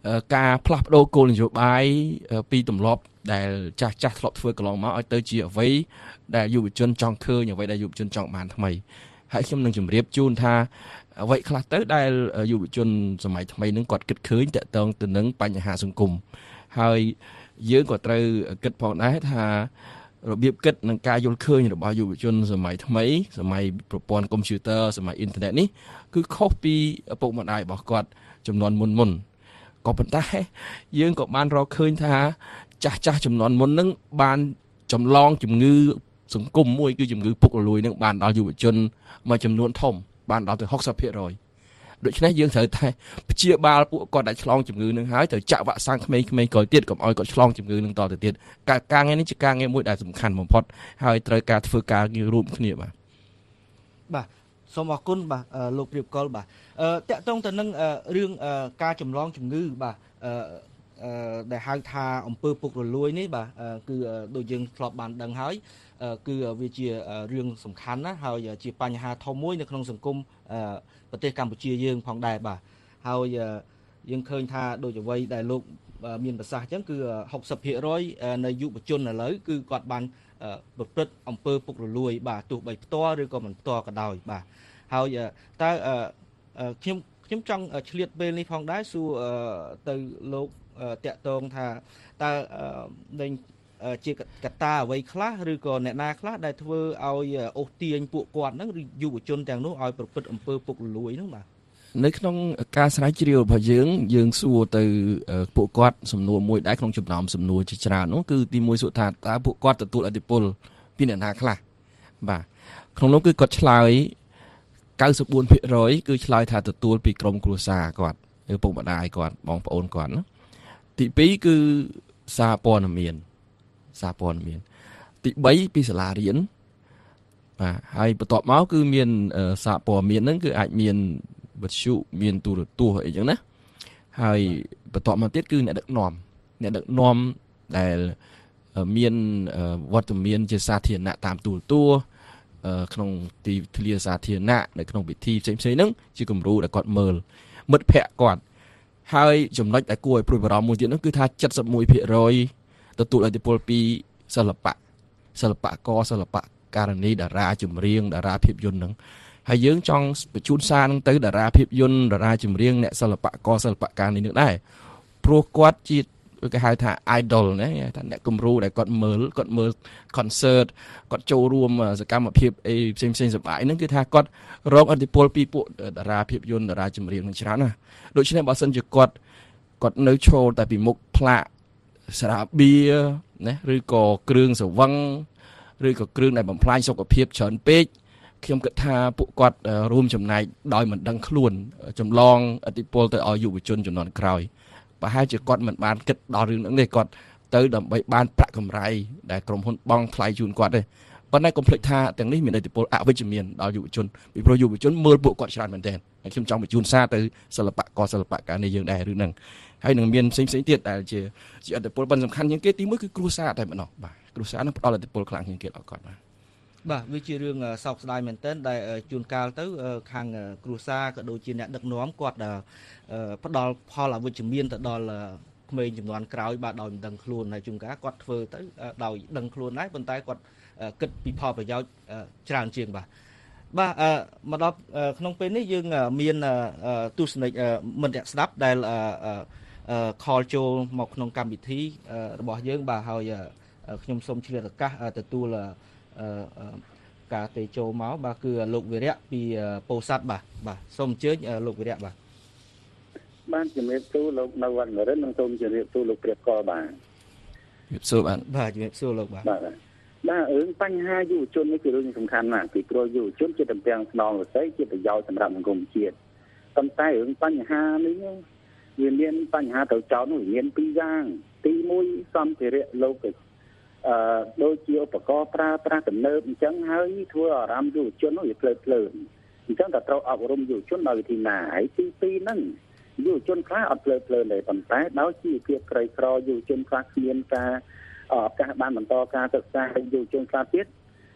ការផ្លាស់ប្ដូរគោលនយោបាយពីទម្លាប់ដែលចាស់ចាស់ធ្លាប់ធ្វើកន្លងមកឲ្យទៅជាអ្វីដែលយុវជនចង់ឃើញអ្វីដែលយុវជនចង់បានថ្មីហើយខ្ញុំនឹងជម្រាបជូនថាអ្វីខ្លះទៅដែលយុវជនសម័យថ្មីនឹងគាត់គិតឃើញតកតងទៅនឹងបញ្ហាសង្គមហើយយើងក៏ត្រូវគិតផងដែរថារបៀបគិតនិងការយល់ឃើញរបស់យុវជនសម័យថ្មីសម័យប្រព័ន្ធកុំព្យូទ័រសម័យអ៊ីនធឺណិតនេះគឺខុសពីឪពុកម្ដាយរបស់គាត់ចំនួនមុនមុនក៏ប៉ុន្តែយើងក៏បានរកឃើញថាចាស់ចាស់ចំនួនមុននឹងបានចម្លងជំងឺសង្គមមួយគឺជំងឺពុករលួយនឹងបានដល់យុវជនមួយចំនួនធំបានដល់ទៅ hoksaភាគរយ ដូច្នេះយើងត្រូវតែព្យាបាលពួកគាត់ដែលឆ្លងជំងឺនឹងហើយត្រូវចាក់វ៉ាក់សាំងក្មេងៗក្រោយទៀតកុំឲ្យគាត់ឆ្លងជំងឺនឹងតទៅទៀតការការងារនេះជាការងារមួយដែលសំខាន់បំផុតហើយត្រូវការធ្វើការងាររួមគ្នាបាទបាទសូមអរគុណបាទលោកព្រៀបកុលបាទអឺតាក់ទងទៅនឹងរឿងការចម្លងជំងឺបាទអឺដែលហៅថាអំពើពុករលួយនេះបាទគឺដូចយើងធ្លាប់បានដឹងហើយគឺវាជារឿងសំខាន់ណាស់ហើយជាបញ្ហាធំមួយនៅក្នុងសង្គមប្រទេសកម្ពុជាយើងផងដែរបាទហើយយើងឃើញថាដូចអ្វីដែលលោកមានប្រសាសន៍អញ្ចឹងគឺ hoksaភាគរយ នៃយុវជនឥឡូវគឺគាត់បានប្រព្រឹត្តអំពើពុករលួយបាទទោះបីផ្ទាល់ឬក៏មិនផ្ទាល់ក៏ដោយបាទហើយតើខ្ញុំខ្ញុំចង់ឆ្លៀតពេលនេះផងដែរសួរទៅលោកតាក់ទងថាតើនឹងជាកត្តាអ្វីខ្លះឬក៏អ្នកណាខ្លះដែលធ្វើឲ្យអូសទាញពួកគាត់ហ្នឹងឬយុវជនទាំងនោះឲ្យប្រព្រឹត្តអំពើពុករលួយហ្នឹងបាទនៅក្នុងការស្រាវជ្រាវរបស់យើងយើងសួរទៅពួកគាត់សំណួរមួយដែរក្នុងចំណោមសំណួរជាច្រើននោះគឺទីមួយសួរថាតើពួកគាត់ទទួលឥទ្ធិពលពីអ្នកណាខ្លះបាទក្នុងនោះគឺគាត់ឆ្លើយ 九十四ភាគរយ គឺឆ្លើយថាទទួលពីក្រុមគ្រួសារគាត់ឬពុកម្ដាយគាត់បងប្អូនគាត់ណាទីពីរគឺសារព័ត៌មានសារព័ត៌មានទីបីពីសាលារៀនបាទហើយបន្ទាប់មកគឺមានសារព័ត៌មានហ្នឹងគឺអាចមានវិទ្យុមានទូរទស្សន៍អីចឹងណាហើយបន្ទាប់មកទៀតគឺអ្នកដឹកនាំអ្នកដឹកនាំដែលមានវត្តមានជាសាធារណៈតាមទូរទស្សន៍ក្នុងទីធ្លាសាធារណៈនៅក្នុងពិធីផ្សេងៗហ្នឹងជាគំរូដែលគាត់មើលមិត្តភ័ក្តិគាត់ហើយចំណុចដែលគួរឲ្យព្រួយបារម្ភមួយទៀតនោះគឺថា 七十一ភាគរយ ទទួលឥទ្ធិពលពីសិល្បៈសិល្បករសិល្បករនីតារាចម្រៀងតារាភាពយន្តហ្នឹងហើយយើងចង់បញ្ជូនសារហ្នឹងទៅតារាភាពយន្តតារាចម្រៀងអ្នកសិល្បករសិល្បករនីនឹងដែរព្រោះគាត់ជាគេហៅថា idol ណាថាអ្នកគំរូដែលគាត់មើលគាត់មើល concert គាត់ចូលរួមសកម្មភាពអីផ្សេងផ្សេងសប្បាយហ្នឹងគឺថាគាត់រងឥទ្ធិពលពីពួកតារាភាពយន្តតារាចម្រៀងនឹងច្រើនណាដូច្នេះបើសិនជាគាត់គាត់នៅឈរតែពីមុខផ្លាកស្រាបៀរណាឬក៏គ្រឿងស្រវឹងឬក៏គ្រឿងដែលបំផ្លាញសុខភាពច្រើនពេកខ្ញុំគិតថាពួកគាត់រួមចំណែកដោយមិនដឹងខ្លួនចម្លងឥទ្ធិពលទៅឲ្យយុវជនជំនាន់ក្រោយប្រហែលជាគាត់មិនបានគិតដល់រឿងហ្នឹងទេគាត់ទៅដើម្បីបានប្រាក់កម្រៃដែលក្រុមហ៊ុនបង់ថ្លៃជូនគាត់ទេប៉ុន្តែកុំភ្លេចថាទាំងនេះមានឥទ្ធិពលអវិជ្ជមានដល់យុវជនពីព្រោះយុវជនមើលពួកគាត់ច្រើនមែនទែនហើយខ្ញុំចង់បញ្ជូនសារទៅសិល្បករសិល្បករនេះយើងដែររឿងហ្នឹងហើយនឹងមានផ្សេងផ្សេងទៀតដែលជាជាឥទ្ធិពលប៉ុន្តែសំខាន់ជាងគេទីមួយគឺគ្រួសារតែម្ដងបាទគ្រួសារនឹងផ្ដល់ឥទ្ធិពលខ្លាំងជាងគេដល់គាត់បាទបាទវាជារឿងសោកស្ដាយមែនទែនដែលជួនកាលទៅខាងគ្រួសារក៏ដូចជាអ្នកដឹកនាំគាត់ផ្ដល់ផលអវិជ្ជមានទៅដល់ក្មេងចំនួនក្រោយបាទដោយមិនដឹងខ្លួនហើយជួនកាលគាត់ធ្វើទៅដោយដឹងខ្លួនដែរប៉ុន្តែគាត់គិតពីផលប្រយោជន៍ច្រើនជាងបាទបាទមកដល់ក្នុងពេលនេះយើងមានទស្សនិកមិត្តអ្នកស្ដាប់ដែលខលចូលមកក្នុងកម្មវិធីរបស់យើងបាទហើយខ្ញុំសូមឆ្លៀតឱកាសទទួលការទេចូលមកបាទគឺលោកវិរៈពីពោធិ៍សាត់បាទបាទសូមអញ្ជើញលោកវិរៈបាទបានជំរាបសួរលោកនៅវត្តនរិននិងសូមជំរាបសួរលោកព្រាបកលបាទជំរាបសួរបាទបាទជំរាបសួរលោកបាទបាទបាទរឿងបញ្ហាយុវជននេះគឺរឿងសំខាន់ណាស់ពីព្រោះយុវជនជាតំពាំងស្នងរស័យជាប្រយោជន៍សម្រាប់សង្គមជាតិប៉ុន្តែរឿងបញ្ហានេះវាមានបញ្ហាទៅចោលនោះមានពីរយ៉ាងទីមួយសម្ភារៈលោកអឺដូចជាឧបករណ៍ប្រើប្រាស់ទំនើបអញ្ចឹងហើយធ្វើអារម្មណ៍យុវជននោះវាភ្លើតភ្លើនអញ្ចឹងតែត្រូវអប់រំយុវជនដោយវិធីណាហើយទីពីរហ្នឹងយុវជនខ្លះអត់ភ្លើតភ្លើនទេប៉ុន្តែដោយជីវភាពក្រីក្រយុវជនខ្លះគ្មានការឱកាសបានបន្តការសិក្សាយុវជនខ្លះទៀត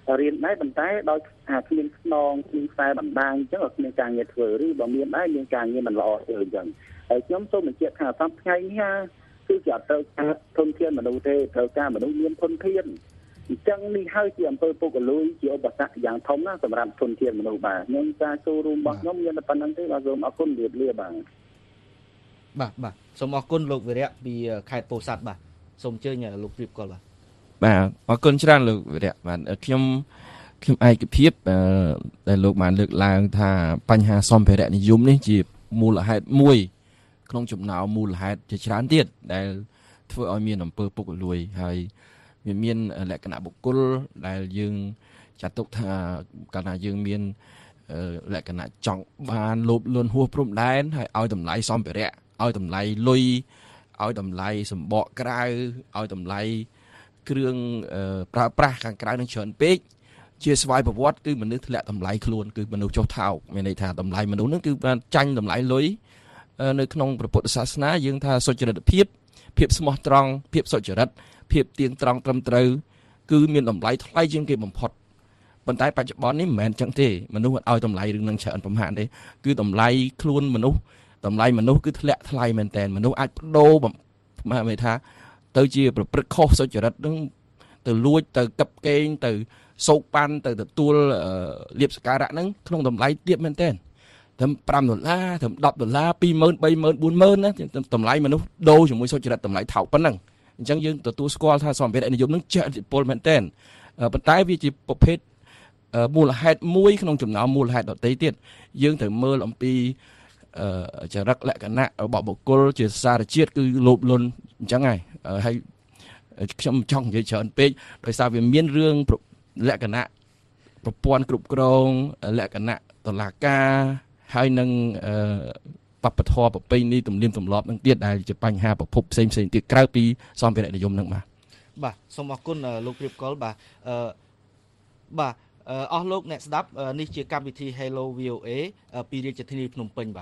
រៀនដែរប៉ុន្តែដោយអាគ្មានខ្នងគ្មានខ្សែបណ្ដាញអញ្ចឹងគ្មានការងារធ្វើឬបើមានដែរមានការងារមិនល្អទេអញ្ចឹងហើយខ្ញុំសូមបញ្ជាក់ថាសប្តាហ៍ថ្ងៃនេះគឺជាអត់ត្រូវការធនធានមនុស្សទេត្រូវការមនុស្សមានធនធានអញ្ចឹងនេះហើយជាអំពើពុករលួយជាឧបសគ្គយ៉ាងធំណាស់សម្រាប់ធនធានមនុស្សបាទខ្ញុំការចូលរួមរបស់ខ្ញុំមានតែប៉ុណ្្នឹងទេបាទសូមអរគុណជម្រាបលាបាទបាទបាទសូមអរគុណលោកវិរៈពីខេត្តពោធិ៍សាត់បាទសូមអញ្ជើញលោកព្រៀបកុលបាទបាទអរគុណច្រើនលោកវិរៈបាទខ្ញុំខ្ញុំឯកភាពដែលលោកបានលើកឡើងថាបញ្ហាសម្ភារៈនិយមនេះជាមូលហេតុមួយក្នុងចំណោមមូលហេតុជាច្រើនទៀតដែលធ្វើឲ្យមានអំពើពុករលួយហើយវាមានលក្ខណៈបុគ្គលដែលយើងចាត់ទុកថាកាលណាយើងមានលក្ខណៈចង់បានលោភលន់ហួសព្រំដែនហើយឲ្យតម្លៃសម្ភារៈឲ្យតម្លៃលុយឲ្យតម្លៃសម្បកក្រៅឲ្យតម្លៃគ្រឿងប្រើប្រាស់ខាងក្រៅនឹងច្រើនពេកជាស្វ័យប្រវត្តិគឺមនុស្សធ្លាក់តម្លៃខ្លួនគឺមនុស្សចុះថោកមានន័យថាតម្លៃមនុស្សហ្នឹងគឺបានចាញ់តម្លៃលុយនៅក្នុងព្រះពុទ្ធសាសនាយើងថាសុចរិតភាពភាពស្មោះត្រង់ភាពសុចរិតភាពទៀងត្រង់ត្រឹមត្រូវគឺមានតម្លៃថ្លៃជាងគេបំផុតប៉ុន្តែបច្ចុប្បន្ននេះមិនមែនចឹងទេមនុស្សអត់ឲ្យតម្លៃរឿងនឹងច្រើនប្រហែលទេគឺតម្លៃខ្លួនមនុស្សតម្លៃមនុស្សគឺធ្លាក់ថ្លៃមែនតើមនុស្សអាចបដូរមកហៅថាទៅជាប្រព្រឹត្តខុសសុចរិតនឹងទៅលួចទៅកឹបកេងទៅសោកប៉ាន់ទៅទទួលលៀបសការៈហ្នឹងក្នុងតម្លៃទាបមែនតើត្រឹម5ដុល្លារត្រឹម10ដុល្លារ20000 30000 40000ណាតម្លៃមនុស្សដូរជាមួយសុចរិតតម្លៃថោកប៉ុណ្ណឹងអញ្ចឹងយើងទទួលស្គាល់ថាសម្ភារៈនិយមនឹងចេះឥទ្ធិពលមែនតើប៉ុន្តែវាជាប្រភេទមូលហេតុមួយក្នុងចំណោមមូលហេតុដទៃទៀតយើងត្រូវមើលអំពីចរិតលក្ខណៈរបស់បុគ្គលជាសារជាតិគឺលោភលន់អញ្ចឹងហើយហើយខ្ញុំចង់និយាយច្រើនពេកដោយសារវាមានរឿងលក្ខណៈប្រព័ន្ធគ្រប់គ្រងលក្ខណៈតុលាការហើយនឹងបព្វធម៌ប្រពៃណីទំនៀមទម្លាប់នឹងទៀតដែលជាបញ្ហាប្រភពផ្សេងផ្សេងទៀតក្រៅពីសម្ភារៈនិយមនឹងបាទបាទសូមអរគុណលោកព្រៀបកុលបាទអឺបាទអស់លោកអ្នកស្ដាប់នេះជាកម្មវិធី Hello វី អូ เอ ពីរាជធានីភ្នំពេញបាទ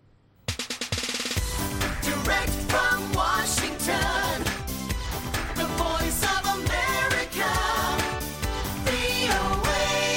Direct from Washington The Voice of America វី អូ เอ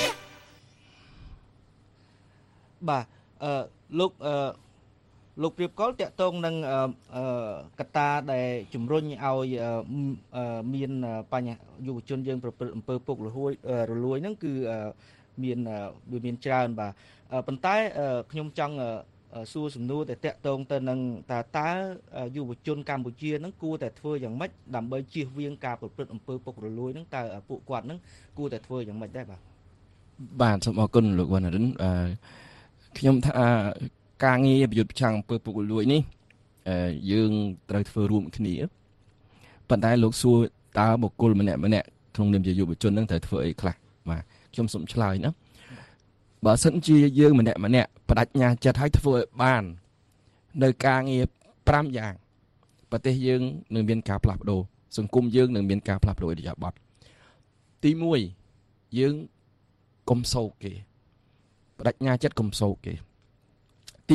បាទអឺលោកអឺលោកព្រៀបកុលតាក់ទងនឹងអឺកត្តាដែលជំរុញឲ្យមានបញ្ហាយុវជនយើងប្រព្រឹត្តអំពើពុករលួយរលួយហ្នឹងគឺមានវាមានច្រើនបាទប៉ុន្តែខ្ញុំចង់សួរសំណួរតែតាក់ទងទៅនឹងតើតើយុវជនកម្ពុជាហ្នឹងគួរតែធ្វើយ៉ាងម៉េចដើម្បីជៀសវាងការប្រព្រឹត្តអំពើពុករលួយហ្នឹងតើពួកគាត់ហ្នឹងគួរតែធ្វើយ៉ាងម៉េចដែរបាទបាទសូមអរគុណលោកវណ្ណរិនខ្ញុំថាការងារប្រយុទ្ធប្រឆាំងអំពើពុករលួយនេះយើងត្រូវធ្វើរួមគ្នាប៉ុន្តែលោកសួរតើបុគ្គលម្នាក់ម្នាក់ក្នុងនាមជាយុវជននឹងត្រូវធ្វើអីខ្លះបាទខ្ញុំសូមឆ្លើយណាបើសិនជាយើងម្នាក់ម្នាក់បដិញ្ញាចិត្តឲ្យធ្វើឲ្យបាននៅការងារ5យ៉ាងប្រទេសយើងនឹងមានការផ្លាស់ប្ដូរសង្គមយើងនឹងមានការផ្លាស់ប្ដូរឥរិយាបថទី1យើងកុំសោកគេបដិញ្ញាចិត្តកុំសោកគេទី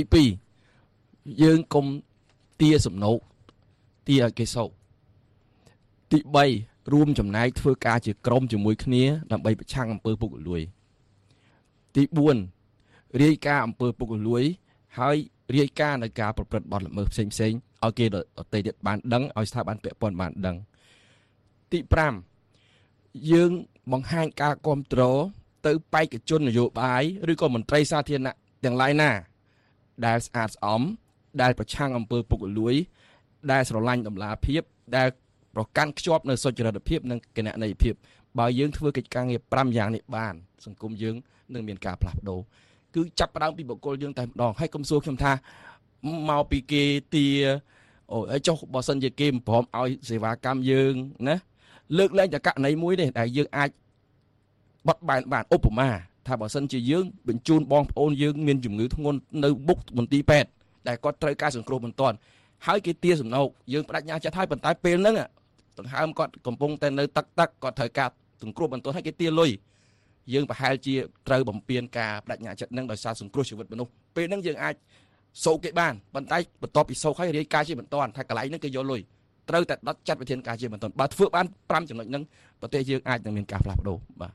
2យើងកុំទាសំណោកទាឲ្យគេសោកទី3រួមចំណែកធ្វើការជាក្រុមជាមួយគ្នាដើម្បីប្រឆាំងអំពើពុករលួយទី4រាយការណ៍អំពើពុករលួយហើយរាយការណ៍នៅការប្រព្រឹត្តបទល្មើសផ្សេងផ្សេងឲ្យគេដទៃទៀតបានដឹងឲ្យស្ថាប័នពាក់ព័ន្ធបានដឹងទី5យើងបង្ហាញការគ្រប់គ្រងទៅបេក្ខជននយោបាយឬក៏មន្ត្រីសាធារណៈទាំងឡាយណាដែលស្អាតស្អំដែលប្រឆាំងអំពើពុករលួយដែលស្រឡាញ់តម្លាភាពដែលប្រកាន់ខ្ជាប់នៅសុចរិតភាពនិងគណនេយ្យភាពបើយើងធ្វើកិច្ចការងារ5យ៉ាងនេះបានសង្គមយើងនឹងមានការផ្លាស់ប្ដូរគឺចាប់ផ្ដើមពីបុគ្គលយើងតែម្ដងហើយកុំសួរខ្ញុំថាមកពីគេទាអូអីចុះបើសិនជាគេមិនព្រមឲ្យសេវាកម្មយើងណាលើកលែងតែករណីមួយទេដែលយើងអាចបត់បែនបានឧបមាថាបើសិនជាយើងបញ្ជូនបងប្អូនយើងមានជំងឺធ្ងន់នៅមុខមន្ទីរពេទ្យដែលគាត់ត្រូវការសង្គ្រោះបន្ទាន់ហើយគេទាសំណោកយើងបដិញ្ញាចិត្តហើយប៉ុន្តែពេលហ្នឹងដង្ហើមគាត់កំពុងតែនៅទឹកទឹកគាត់ត្រូវការសង្គ្រោះបន្ទាន់ហើយគេទាលុយយើងប្រហែលជាត្រូវបំពេញការបដិញ្ញាចិត្តហ្នឹងដោយសារសង្គ្រោះជីវិតមនុស្សពេលហ្នឹងយើងអាចសោកគេបានប៉ុន្តែបន្ទាប់ពីសោកហើយរាយការណ៍ជាបន្ទាន់ថាកន្លែងហ្នឹងគេយកលុយត្រូវតែដុតចាត់វិធានការជាបន្ទាន់បើធ្វើបាន5ចំណុចហ្នឹងប្រទេសយើងអាចនឹងមានការផ្លាស់ប្ដូរបាទ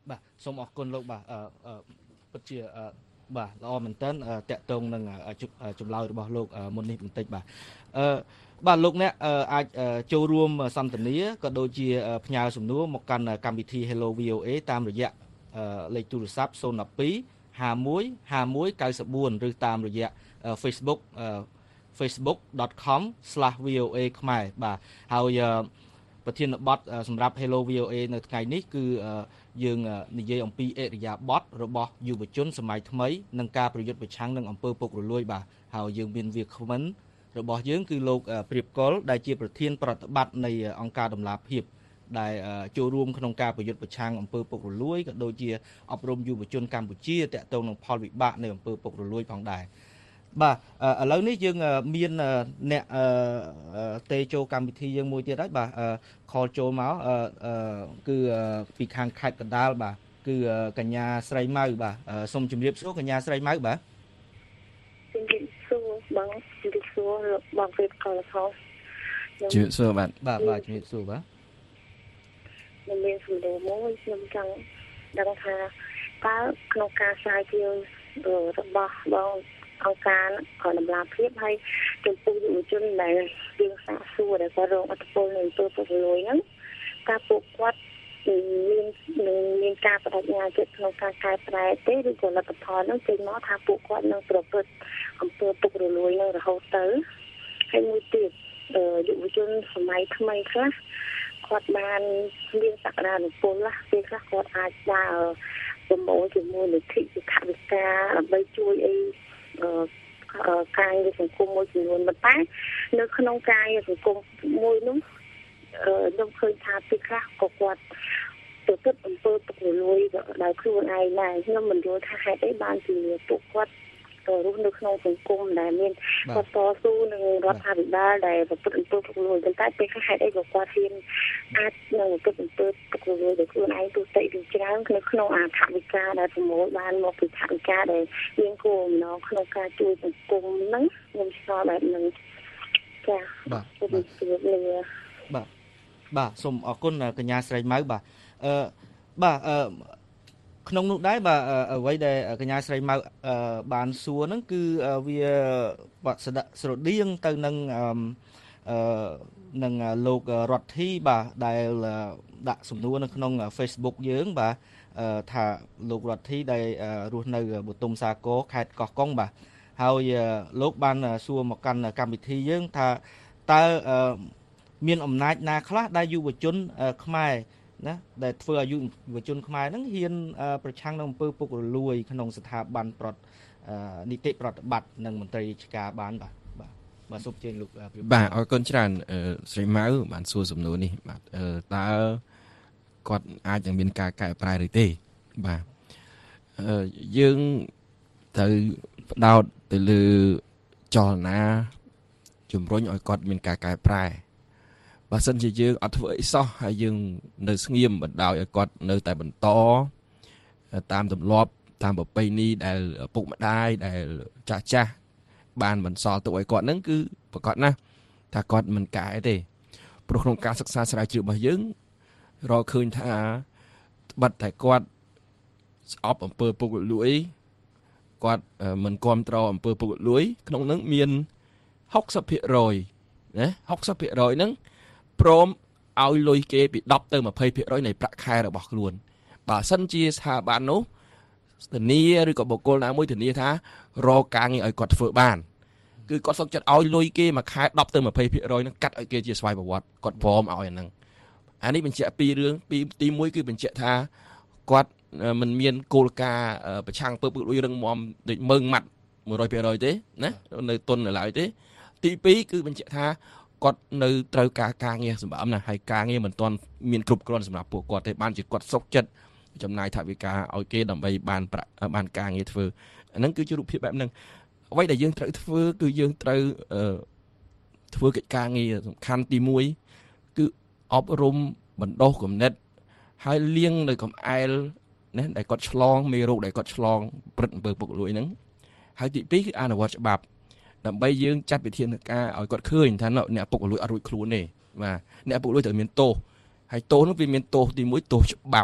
បាទសូមអរគុណលោកបាទអឺពិតជាបាទល្អមែនតើតកតងនឹងចម្លើយរបស់លោកមុននេះបន្តិចបាទអឺបាទលោកអ្នកអាចចូលរួមសន្ទនាក៏ដូចជាផ្ញើសំណួរមកកាន់កម្មវិធី Hello វី អូ เอ តាមរយៈលេខទូរស័ព្ទ ศูนย์ หนึ่ง สอง ห้า หนึ่ง ห้า หนึ่ง เก้า สี่ ឬតាមរយៈ Facebook facebook dot com slash v o a ខ្មែរបាទហើយប្រធានបទសម្រាប់ Hello វី អូ เอ នៅថ្ងៃនេះគឺយើងនិយាយអំពីអរិយាប័ត្ររបស់យុវជនសម័យថ្មីនិងការប្រយុទ្ធប្រឆាំងនឹងអំពើពុករលួយបាទហើយយើងមានវាគ្មិនរបស់យើងគឺលោកព្រាបកុលដែលជាប្រធានប្រតិបត្តិនៃអង្គការដំណាភៀបដែលចូលរួមក្នុងការប្រយុទ្ធប្រឆាំងអំពើពុករលួយក៏ដូចជាអប់រំយុវជនកម្ពុជាទាក់ទងនឹងផលវិបាកនៃអំពើពុករលួយផងដែរបាទឥឡូវនេះយើងមានអ្នកទេចូលកម្មវិធីយើងមួយទៀតហើយបាទខលចូលមកគឺពីខាងខេត្តកណ្ដាលបាទគឺកញ្ញាស្រីម៉ៅបាទសូមជម្រាបសួរកញ្ញាស្រីម៉ៅបាទជម្រាបសួរបងជម្រាបសួរបងព្រាបកុលផងជម្រាបសួរបាទបាទបាទជម្រាបសួរបាទខ្ញុំមានសំណួរមួយខ្ញុំចង់ដឹងថាតើក្នុងការស្រាវជ្រាវរបស់បងអង្គការដំណាភៀបហើយចំពោះយុវជនដែលយើងសាកសួរដែលគាត់រងឥទ្ធិពលនៃអំពើពុករលួយហ្នឹងតើពួកគាត់មានមានការបដិញ្ញាចិត្តក្នុងការកែប្រែទេឬក៏លទ្ធផលហ្នឹងចេញមកថាពួកគាត់នឹងប្រព្រឹត្តអំពើពុករលួយនឹងរហូតទៅហើយមួយទៀតយុវជនសម័យថ្មីខ្លះគាត់បានមានសក្តានុពលណាពេលខ្លះគាត់អាចដើរប្រមូលជាមួយលទ្ធិសិទ្ធិវិការដើម្បីជួយអីការងារសង្គមមួយចំនួនប៉ុន្តែនៅក្នុងការងារសង្គមមួយនោះខ្ញុំឃើញថាពេលខ្លះក៏គាត់ទៅគិតអំពើពុករលួយដោយខ្លួនឯងដែរខ្ញុំមិនយល់ថាហេតុអីបានជាពួកគាត់រស់នៅក្នុងសង្គមដែលមានគាត់តស៊ូនឹងរដ្ឋាភិបាលដែលប្រព្រឹត្តអំពើពុករលួយប៉ុន្តែពេលខ្លះហេតុអីក៏គាត់ហ៊ានអាចនឹងប្រព្រឹត្តអំពើពុករលួយដោយខ្លួនឯងទូទៅពីច្រើននៅក្នុងអាថវិកាដែលប្រមូលបានមកពីថវិកាដែលមានគោលបំណងក្នុងការជួយសង្គមហ្នឹងខ្ញុំឆ្លងបែបហ្នឹងចា៎បាទបាទបាទសូមអរគុណកញ្ញាស្រីម៉ៅបាទអឺបាទអឺក្នុងនោះដែរបាទអ្វីដែលកញ្ញាស្រីម៉ៅបានសួរហ្នឹងគឺវាបាក់ស្រដៀងទៅនឹងអឺនឹងលោករដ្ឋីបាទដែលដាក់សំណួរនៅក្នុង Facebook យើងបាទថាលោករដ្ឋីដែលរស់នៅបទុមសាគរខេត្តកោះកុងបាទហើយលោកបានសួរមកកាន់កម្មវិធីយើងថាតើមានអំណាចណាខ្លះដែលយុវជនខ្មែរណាដែលធ្វើឲ្យយុវជនខ្មែរហ្នឹងហ៊ានប្រឆាំងនឹងអំពើពុករលួយក្នុងស្ថាប័នប្រតិនីតិប្រតិបត្តិនិងមន្ត្រីរាជការបានបាទបាទបាទសូមជើញលោកបាទអរគុណច្រើនស្រីម៉ៅបានសួរសំណួរនេះបាទតើគាត់អាចនឹងមានការកែប្រែឬទេបាទយើងត្រូវផ្ដោតទៅលើចលនាជំរុញឲ្យគាត់មានការកែប្រែបើសិនជាយើងអត់ធ្វើអីសោះហើយយើងនៅស្ងៀមបណ្ដោយឲ្យគាត់នៅតែបន្តតាមទម្លាប់តាមប្រពៃណីដែលពុកម្ដាយដែលចាស់ចាស់បានបន្សល់ទុកឲ្យគាត់ហ្នឹងគឺប្រកាសណាស់ថាគាត់មិនកែទេព្រោះក្នុងការសិក្សាស្រាវជ្រាវរបស់យើងរកឃើញថាបាត់តែគាត់ស្អប់អំពើពុករលួយគាត់មិនគ្រប់គ្រងអំពើពុករលួយក្នុងហ្នឹងមាន หกสิบเปอร์เซ็นต์ ណា หกสิบเปอร์เซ็นต์ ហ្នឹងព្រមឲ្យលុយគេពីដប់ទៅยี่สิบเปอร์เซ็นต์ នៃប្រាក់ខែរបស់ខ្លួនបើសិនជាស្ថាប័ននោះធានាឬក៏បុគ្គលណាមួយធានាថារកការងារឲ្យគាត់ធ្វើបានគឺគាត់សុខចិត្តឲ្យលុយគេមួយខែដប់ទៅยี่สิบเปอร์เซ็นต์ ហ្នឹងកាត់ឲ្យគេជាស្វ័យប្រវត្តិគាត់ព្រមឲ្យអាហ្នឹងអានេះបញ្ជាក់ពីរឿងពីទីមួយគឺបញ្ជាក់ថាគាត់មិនមានគោលការណ៍ប្រឆាំងពើពុករលួយរឹងមាំដូចមើងម៉ាត់one hundred percent ទេណានៅទុននៅឡើយទេទីពីរគឺបញ្ជាក់ថាគាត់នៅត្រូវការការងារសម្រាប់ណាហើយការងារមិនទាន់មានគ្រប់គ្រាន់សម្រាប់ពួកគាត់ទេបានជាគាត់សុខចិត្តចំណាយថវិកាឲ្យគេដើម្បីបានបានការងារធ្វើអាហ្នឹងគឺជារូបភាពបែបហ្នឹងអ្វីដែលយើងត្រូវធ្វើគឺយើងត្រូវធ្វើកិច្ចការងារសំខាន់ទីមួយគឺអប់រំបណ្ដុះគំនិតហើយលៀងនៅកំអែលណាដែលគាត់ឆ្លងមេរោគដែលគាត់ឆ្លងព្រឹត្តអំពើពុករលួយហ្នឹងហើយទីពីរគឺអនុវត្តច្បាប់ដើម្បីយើងចាត់វិធានការឲ្យគាត់ឃើញថាអ្នកពុករលួយអត់រួចខ្លួនទេបាទអ្នកពុករលួយត្រូវមានទោសហើយទោសនោះវាមានទោសទីមួយទោសច្បាប់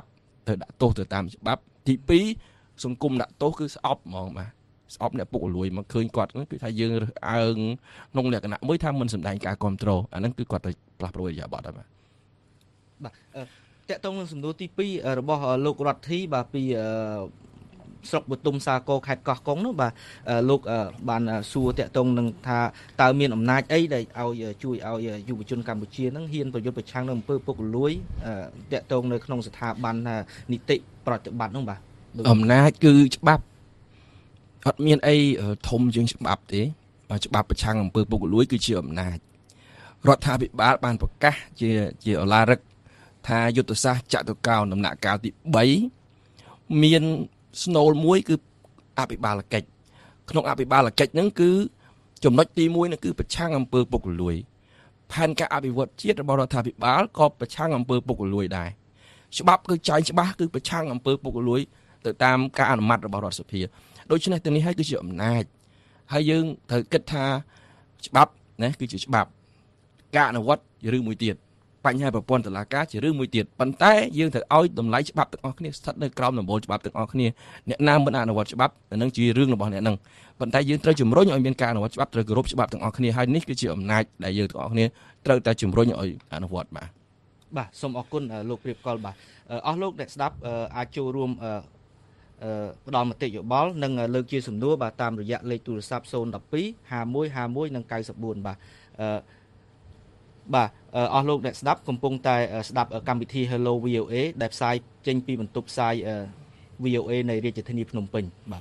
ត្រូវដាក់ទោសទៅតាមច្បាប់ទីពីរសង្គមដាក់ទោសគឺស្អប់ហ្មងបាទស្អប់អ្នកពុករលួយមកឃើញគាត់គឺថាយើងរើសអើងក្នុងលក្ខណៈមួយថាមិនសម្ដែងការគ្រប់គ្រងអាហ្នឹងគឺគាត់ទៅផ្លាស់ប្ដូរឥរិយាបថហើយបាទបាទតកតងនឹងសំណួរទីពីររបស់លោករដ្ឋីបាទពីស្រុកបទុមសាគរខេត្តកោះកុងនោះបាទលោកបានសួរតកតងនឹងថាតើមានអំណាចអីដែលឲ្យជួយឲ្យយុវជនកម្ពុជានឹងហ៊ានប្រយុទ្ធប្រឆាំងនឹងអំពើពុករលួយតកតងនៅក្នុងស្ថាប័ននីតិប្រតិបត្តិនោះបាទអំណាចគឺច្បាប់អត់មានអីធំជាងច្បាប់ទេបាទច្បាប់ប្រឆាំងអំពើពុករលួយគឺជាអំណាចរដ្ឋាភិបាលបានប្រកាសជាជាអឡារឹកថាយុទ្ធសាស្ត្រចតុកោណដំណាក់កាលទី3មានស្នូលមួយគឺអភិបាលកិច្ចក្នុងអភិបាលកិច្ចហ្នឹងគឺចំណុចទី1ហ្នឹងគឺប្រឆាំងអំពើពុករលួយផែនការអភិវឌ្ឍជាតិរបស់រដ្ឋាភិបាលក៏ប្រឆាំងអំពើពុករលួយដែរច្បាប់គឺចែងច្បាស់គឺប្រឆាំងអំពើពុករលួយទៅតាមការអនុម័តរបស់រដ្ឋសភាដូច្នេះទាំងនេះហើយគឺជាអំណាចហើយយើងត្រូវគិតថាច្បាប់ណាគឺជាច្បាប់ការអនុវត្តជារឿងមួយទៀតបញ្ហាប្រព័ន្ធតុលាការជារឿងមួយទៀតប៉ុន្តែយើងត្រូវឲ្យតម្លៃច្បាប់ទាំងអស់គ្នាស្ថិតនៅក្រោមដំបូលច្បាប់ទាំងអស់គ្នាអ្នកណាមិនអនុវត្តច្បាប់នឹងជារឿងរបស់អ្នកនឹងប៉ុន្តែយើងត្រូវជំរុញឲ្យមានការអនុវត្តច្បាប់ត្រូវគោរពច្បាប់ទាំងអស់គ្នាហើយនេះគឺជាអំណាចដែលយើងទាំងអស់គ្នាត្រូវតែជំរុញឲ្យអនុវត្តបាទបាទសូមអរគុណលោកព្រៀបកុលបាទអស់លោកអ្នកស្ដាប់អាចចូលរួមផ្ដល់មតិយោបល់និងលើកជាសំណួរបាទតាមរយៈលេខទូរស័ព្ទศูนย์ หนึ่ง สอง ห้า หนึ่ง ห้า หนึ่งនិងเก้าสิบสี่បាទបាទអស់លោកអ្នកស្ដាប់កំពុងតែស្ដាប់កម្មវិធី Hello វី អូ เอ ដែលផ្សាយចេញពីបន្ទប់ផ្សាយ វី អូ เอ នៃរាជធានីភ្នំពេញបាទ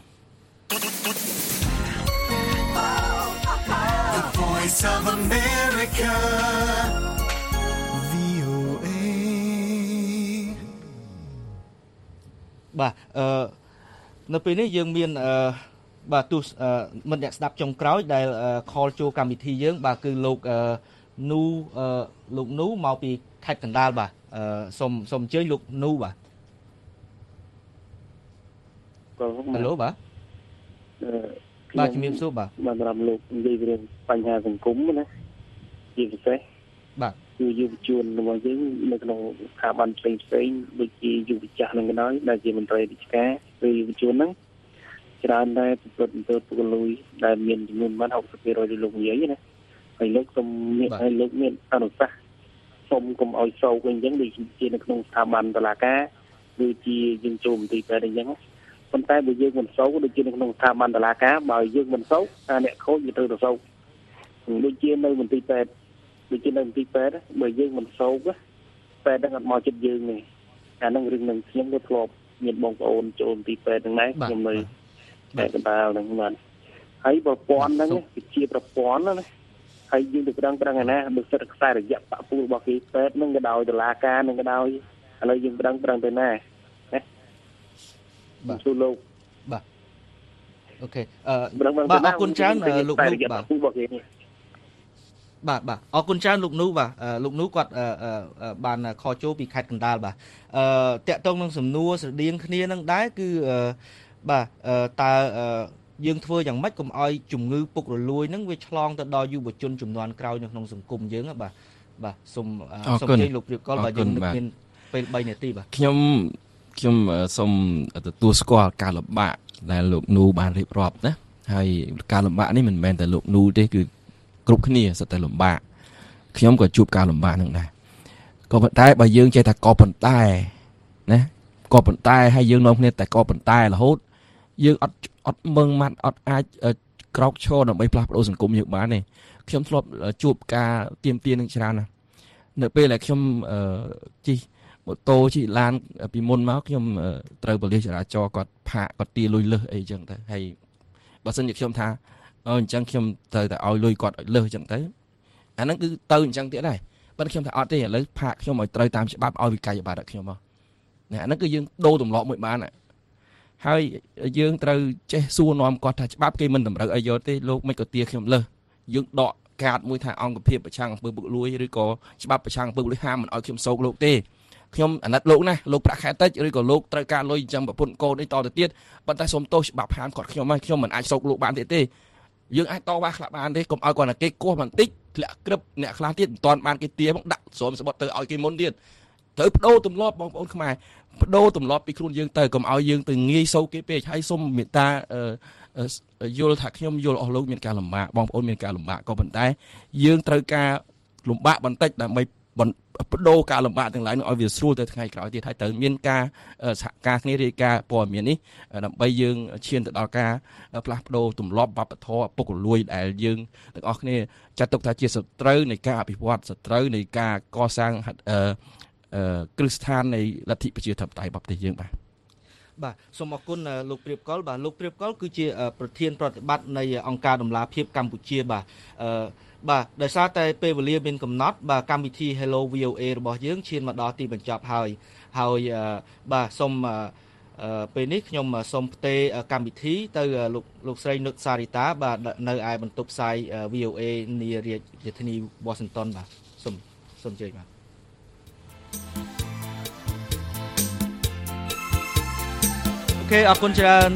The Voice of America វី អូ เอបាទអឺនៅពេលនេះយើងមានអឺបាទទស្សមិត្តអ្នកស្ដាប់ចុងក្រោយដែល call ចូលកម្មវិធីយើងបាទគឺលោកអឺនូអឺលោកនូមកពីខេត្តកណ្ដាលបាទអឺសូមសូមអញ្ជើញលោកនូបាទហៅឡូបាទបាទជំរាបសួរបាទបាទសម្រាប់លោកនិយាយរឿងបញ្ហាសង្គមណាជាពិសេសបាទគឺយុវជនរបស់យើងនៅក្នុងស្ថាប័នផ្សេងផ្សេងដូចជាយុវចាស់នឹងក៏ដោយដែលជាមន្ត្រីរាជការឬយុវជនហ្នឹងច្រើនដែរប្រព្រឹត្តអំពើពុករលួយដែលមានចំនួនបាន หกสิบเปอร์เซ็นต์ លោកនិយាយណាហើយលោកសូមមានឲ្យលោកមានអនុសាសន៍សូមកុំឲ្យសោកអីចឹងដូចជានៅក្នុងស្ថាប័នតុលាការឬជាយើងចូលមន្ទីរពេទ្យអីចឹងប៉ុន្តែបើយើងមិនសោកដូចជានៅក្នុងស្ថាប័នតុលាការបើយើងមិនសោកអាអ្នកខូចវាត្រូវទៅសោកដូចជានៅមន្ទីរពេទ្យដូចជានៅមន្ទីរពេទ្យបើយើងមិនសោកពេទ្យហ្នឹងអត់មកចិត្តយើងទេអាហ្នឹងរឿងនឹងខ្ញុំក៏ធ្លាប់មានបងប្អូនចូលមន្ទីរពេទ្យហ្នឹងដែរខ្ញុំនៅតែកណ្ដាលហ្នឹងបាទហើយប្រព័ន្ធហ្នឹងជាប្រព័ន្ធណាហើយយើងទៅប្រឹងប្រឹងណាបើសិទ្ធិខ្សែរយៈបពុលរបស់គេពេទ្យនឹងក៏ដោយតុលាការនឹងក៏ដោយឥឡូវយើងប្រឹងប្រឹងទៅណាណាបាទទូលោកបាទអូខេអឺបាទអរគុណច្រើនលោកនូបាទបាទបាទអរគុណច្រើនលោកនូបាទលោកនូគាត់បានខលចូលពីខេត្តកណ្ដាលបាទអឺតាក់ទងនឹងសំណួរស្រដៀងគ្នានឹងដែរគឺបាទតើយើងធ្វើយ៉ាងម៉េចកុំឲ្យជំងឺពុករលួយហ្នឹងវាឆ្លងទៅដល់យុវជនជំនាន់ក្រោយនៅក្នុងសង្គមយើងបាទបាទសូមសូមជម្រាបលោកព្រៀបកុលបាទយើងមានពេលបីនាទីបាទខ្ញុំខ្ញុំសូមទទួលស្គាល់ការលំបាកដែលលោកនូបានរៀបរាប់ណាហើយការលំបាកនេះមិនមែនតែលោកនូទេគឺគ្រប់គ្នាសុទ្ធតែលំបាកខ្ញុំក៏ជួបការលំបាកហ្នឹងដែរក៏ប៉ុន្តែបើយើងចេះតែក៏ប៉ុន្តែណាក៏ប៉ុន្តែហើយយើងនាំគ្នាតែក៏ប៉ុន្តែរហូតយើងអត់អត់មឹងម៉ាត់អត់អាចក្រោកឈរដើម្បីផ្លាស់ប្ដូរសង្គមយើងបានទេខ្ញុំធ្លាប់ជួបការទៀមទានឹងច្រើនណាស់នៅពេលដែលខ្ញុំជិះម៉ូតូជិះឡានពីមុនមកខ្ញុំត្រូវប៉ូលីសចរាចរណ៍គាត់ផាកគាត់ទាលុយលើសអីចឹងទៅហើយបើសិនជាខ្ញុំថាអឺអញ្ចឹងខ្ញុំត្រូវតែឲ្យលុយគាត់ឲ្យលើសអញ្ចឹងទៅអាហ្នឹងគឺទៅអញ្ចឹងទៀតដែរប៉ុន្តែខ្ញុំថាអត់ទេឥឡូវផាកខ្ញុំឲ្យត្រូវតាមច្បាប់ឲ្យវិក័យប័ត្រឲ្យខ្ញុំមកណាអាហ្នឹងគឺយើងដូរទម្លាប់មួយបានហើយយើងត្រូវចេះសួរនាំគាត់ថាច្បាប់គេមិនតម្រូវឲ្យយកទេលោកមិនក៏ទាខ្ញុំលើសយើងដកកាតមួយថាអង្គភាពប្រឆាំងអំពើពុករលួយឬក៏ច្បាប់ប្រឆាំងអំពើពុករលួយហាមមិនឲ្យខ្ញុំសោកលោកទេខ្ញុំអាណិតលោកណាលោកប្រាក់ខែតិចឬក៏លោកត្រូវការលុយអញ្ចឹងប្រពន្ធកូនអីតទៅទៀតប៉ុន្តែសូមទោសច្បាប់ហាមគាត់ខ្ញុំហើយខ្ញុំមិនអាចសោកលោកបានទៀតទេយើងអាចតវ៉ាខ្លះបានទេកុំឲ្យគាត់តែគេគោះបន្តិចធ្លាក់ក្រឹបអ្នកខ្លះទៀតមិនទាន់បានគេទាមកដាក់ស្រោមស្បត់ទៅឲ្យគេមុនទៀតត្រូវបដូរទម្លាប់បងប្អូនខ្មែរបដូរទម្លាប់ពីខ្លួនយើងទៅកុំឲ្យយើងទៅងាយសោកគេពេកហើយសូមមេត្តាយល់ថាខ្ញុំយល់អស់លោកមានការលំបាកបងប្អូនមានការលំបាកក៏ប៉ុន្តែយើងត្រូវការលំបាកបន្តិចដើម្បីបដូរការលំបាកទាំងឡាយនោះឲ្យវាស្រួលទៅថ្ងៃក្រោយទៀតហើយត្រូវមានការសហការគ្នារាយការណ៍ព័ត៌មាននេះដើម្បីយើងឈានទៅដល់ការផ្លាស់ប្ដូរទម្លាប់វប្បធម៌ពុករលួយដែលយើងទាំងអស់គ្នាចាត់ទុកថាជាសត្រូវនៃការអភិវឌ្ឍសត្រូវនៃការកសាងគ្រឹះស្ថាននៃលទ្ធិប្រជាធិបតេយ្យរបស់ប្រទេសយើងបាទបាទសូមអរគុណលោកព្រាបកុលបាទលោកព្រាបកុលគឺជាប្រធានប្រតិបត្តិនៃអង្គការដំឡាភិបកម្ពុជាបាទអឺបាទដោយសារតែពេលវេលាមានកំណត់បាទកម្មវិធី Hello វី អូ เอ របស់យើងឈានមកដល់ទីបញ្ចប់ហើយហើយបាទសូមពេលនេះខ្ញុំសូមផ្ទេរកម្មវិធីទៅលោកលោកស្រីនុតសារីតាបាទនៅឯបន្ទប់ផ្សាយ វី អូ เอ នារាជធានី Washington បាទសូមសូមជម្រាបបាទអូខេអរគុណច្រើន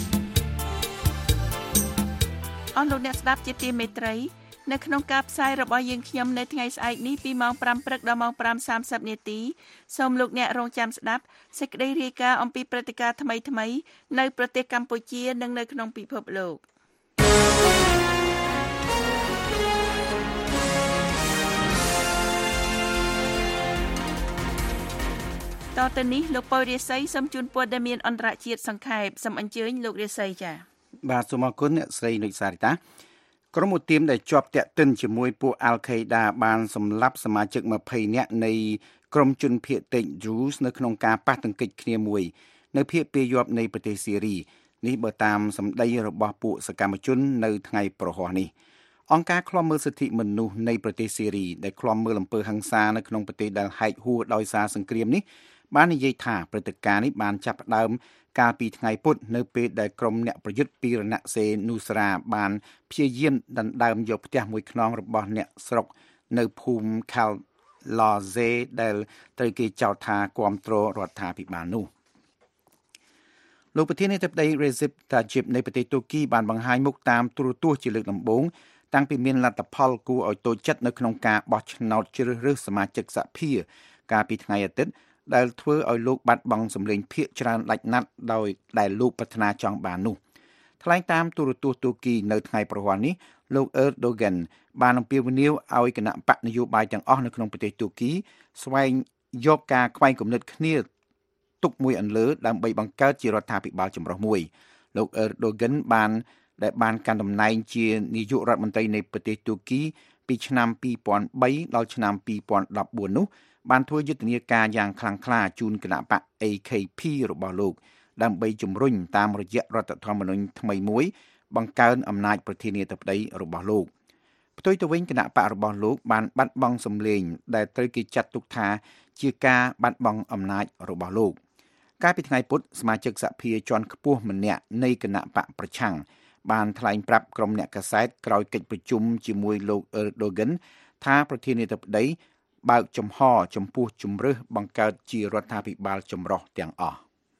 អស់លោកអ្នកស្ដាប់ជាទីមេត្រីនៅក្នុងការផ្សាយរបស់យើងខ្ញុំនៅថ្ងៃស្អែកនេះពីម៉ោងប្រាំព្រឹកដល់ម៉ោងប្រាំសាមសិបនាទីសូមលោកអ្នករងចាំស្ដាប់សេចក្តីរាយការណ៍អំពីព្រឹត្តិការណ៍ថ្មីៗនៅប្រទេសកម្ពុជានិងនៅក្នុងពិភពលោកតទៅនេះលោកពៅរាសីសូមជូនព័ត៌មានអន្តរជាតិសង្ខេបសូមអញ្ជើញលោករាសីចា៎បាទសូមអរគុណអ្នកស្រីនុចសារីតាក្រុមឧទាមដែលជាប់តាក់ទិនជាមួយពួក Al-Qaeda បានសម្លាប់សមាជិកម្ភៃនាក់នៃក្រុមជនភៀសតិច Druze នៅក្នុងការប៉ះទង្គិចគ្នាមួយនៅភាគពាយ័ព្យនៃប្រទេសស៊ីរីនេះបើតាមសម្ដីរបស់ពួកសកម្មជននៅថ្ងៃប្រហ័សនេះអង្គការឃ្លាំមើលសិទ្ធិមនុស្សនៃប្រទេសស៊ីរីដែលឃ្លាំមើលអំពើហិង្សានៅក្នុងប្រទេសដែលហែកហួរដោយសារសង្គ្រាមនេះបាននិយាយថាព្រឹត្តិការណ៍នេះបានចាប់ផ្ដើមកាលពីថ្ងៃពុធនៅពេលដែលក្រុមអ្នកប្រយុទ្ធពីរណសេនូស្រាបានព្យាយាមដណ្ដើមយកផ្ទះមួយខ្នងរបស់អ្នកស្រុកនៅភូមិ Khalazeh ដែលត្រូវគេចោទថាគាំទ្ររដ្ឋាភិបាលនោះលោកប្រធានាធិបតី Recep Tayyip នៃប្រទេសទូគីបានបង្ហាញមុខតាមទូរទស្សន៍ជាលើកដំបូងតាំងពីមានលទ្ធផលគួរឲ្យតូចចិត្តនៅក្នុងការបោះឆ្នោតជ្រើសរើសសមាជិកសភាកាលពីថ្ងៃអាទិត្យដែលធ្វើឲ្យលោកបាត់បង់សម្លេងភាគច្រើនដាច់ណាត់ដោយដែលលោកប្រាថ្នាចង់បាននោះថ្លែងតាមទូរទស្សន៍ទូគីនៅថ្ងៃប្រហ័សនេះលោក Erdogan បានអំពាវនាវឲ្យគណៈបកនយោបាយទាំងអស់នៅក្នុងប្រទេសទូគីស្វែងយកការខ្វែងគំនិតគ្នាទុកមួយអន្លើដើម្បីបង្កើតជារដ្ឋាភិបាលចម្រុះមួយលោក Erdogan បានដែលបានកាន់តំណែងជានាយករដ្ឋមន្ត្រីនៃប្រទេសទូគីពីឆ្នាំពីរពាន់បីដល់ឆ្នាំពីរពាន់ដប់បួននោះបានធ្វើយុទ្ធនាការយ៉ាងខ្លាំងក្លាជូនគណៈបក เอ เค พี របស់លោកដើម្បីជំរុញតាមរយៈរដ្ឋធម្មនុញ្ញថ្មីមួយបង្កើនអំណាចប្រធានាធិបតីរបស់លោកផ្ទុយទៅវិញគណៈបករបស់លោកបានបាត់បង់សម្លេងដែលត្រូវគេចាត់ទុកថាជាការបាត់បង់អំណាចរបស់លោកកាលពីថ្ងៃពុធសមាជិកសភាជាន់ខ្ពស់ម្នាក់នៃគណៈបកប្រឆាំងបានថ្លែងប្រាប់ក្រុមអ្នកកាសែតក្រោយកិច្ចប្រជុំជាមួយលោក Erdogan ថាប្រធានាធិបតីបើកចំហចំពោះជំរើសបង្កើតជារដ្ឋាភិបាលចម្រុះទាំងអស់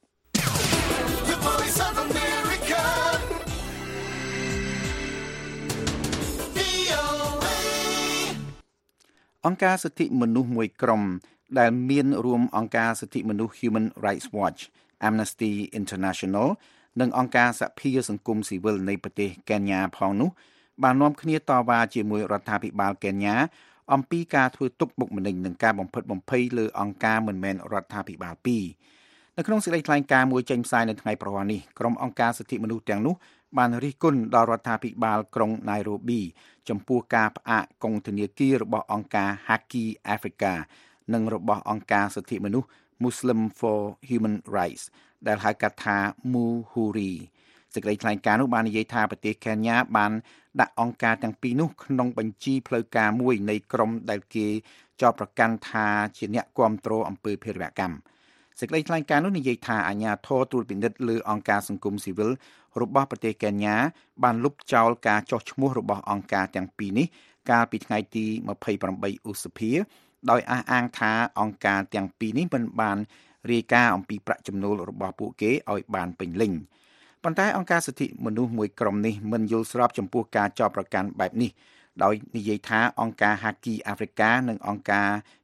អង្គការសិទ្ធិមនុស្សមួយក្រុមដែលមានរួមអង្គការសិទ្ធិមនុស្ស Human Rights Watch, Amnesty International និងអង្គការសហភាពសង្គមស៊ីវិលនៃប្រទេសកេនយ៉ាផងនោះបាននាំគ្នាតវ៉ាជាមួយរដ្ឋាភិបាលកេនយ៉ាអំពីការធ្វើទុកបុកម្នេញនិងការបំផិតបំភ័យលើអង្គការមិនមែនរដ្ឋាភិបាលពីរនៅក្នុងសេចក្តីថ្លែងការណ៍មួយចេញផ្សាយនៅថ្ងៃប្រហ័សនេះក្រុមអង្គការសិទ្ធិមនុស្សទាំងនោះបានរិះគន់ដល់រដ្ឋាភិបាលក្រុង Nairobi ចំពោះការផ្អាកគង់ធនាគាររបស់អង្គការ Haki Africa និងរបស់អង្គការសិទ្ធិមនុស្ស Muslim for Human Rights ដែលហៅកាត់ថា Muhuri សេចក្តីថ្លែងការណ៍នោះបាននិយាយថាប្រទេសកេនយ៉ាបានដាក់អង្គការទាំងពីរនោះក្នុងបញ្ជីផ្លូវការមួយនៃក្រុមដែលគេចោទប្រកាន់ថាជាអ្នកគាំទ្រអំពើភេរវកម្មសេចក្តីថ្លែងការណ៍នោះនិយាយថាអាជ្ញាធរត្រួតពិនិត្យលើអង្គការសង្គមស៊ីវិលរបស់ប្រទេសកេនយ៉ាបានលុបចោលការចុះឈ្មោះរបស់អង្គការទាំងពីរនេះកាលពីថ្ងៃទីម្ភៃប្រាំបីឧសភាដោយអះអាងថាអង្គការទាំងពីរនេះមិនបានរាយការណ៍អំពីប្រាក់ចំណូលរបស់ពួកគេឲ្យបានពេញលេញប៉ុន្តែអង្គការសិទ្ធិមនុស្សមួយក្រុមនេះមិនយល់ស្របចំពោះការចោទប្រកាន់បែបនេះដោយនិយាយថាអង្គការ Haki Africa និងអង្គការ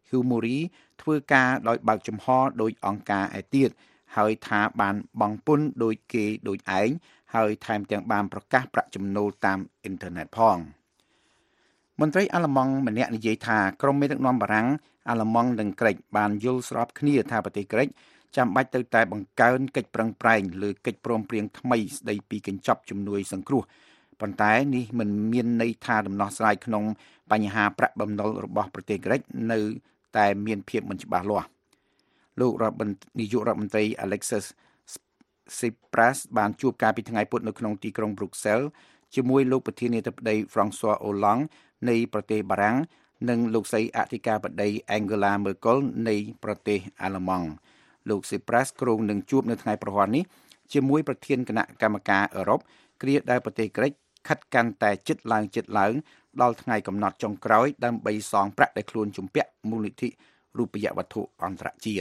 Humori ធ្វើការដោយបើកចំហដោយអង្គការឯទៀតហើយថាបានបង់ពន្ធដោយគេដោយឯងហើយថែមទាំងបានប្រកាសប្រាក់ចំណូលតាមអ៊ីនធឺណិតផងមន្ត្រីអាល្លឺម៉ង់ម្នាក់និយាយថាក្រុមមេដឹកនាំបារាំងអាល្លឺម៉ង់និងក្រិចបានយល់ស្របគ្នាថាប្រទេសក្រិចចាំបាច់ទៅតែបង្កើនកិច្ចប្រឹងប្រែងលើកិច្ចព្រមព្រៀងថ្មីស្ដីពីកញ្ចប់ជំនួយសង្គ្រោះប៉ុន្តែនេះមិនមានន័យថាដំណោះស្រាយក្នុងបញ្ហាប្រាក់បំណុលរបស់ប្រទេសក្រិចនៅតែមានភាពមិនច្បាស់លាស់លោករដ្ឋនាយករដ្ឋមន្ត្រី Alexis Tsipras បានជួបកាលពីថ្ងៃពុធនៅក្នុងទីក្រុង Brussels ជាមួយលោកប្រធានាធិបតី François Hollande នៃប្រទេសបារាំងនិងលោកស្រីអធិការបតី Angela Merkel នៃប្រទេសអាល្លឺម៉ង់លោក Tsipras គ្រោងនឹងជួបនៅថ្ងៃប្រហ័ននេះជាមួយប្រធានគណៈកម្មការអឺរ៉ុបគ្រាដែលប្រទេសក្រិចខិតកាន់តែជិតឡើងជិតឡើងដល់ថ្ងៃកំណត់ចុងក្រោយដើម្បីសងប្រាក់ដែលខ្លួនជំពាក់មូលនិធិរូបិយវត្ថុអន្តរជាតិ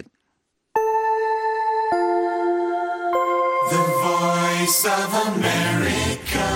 The Voice of America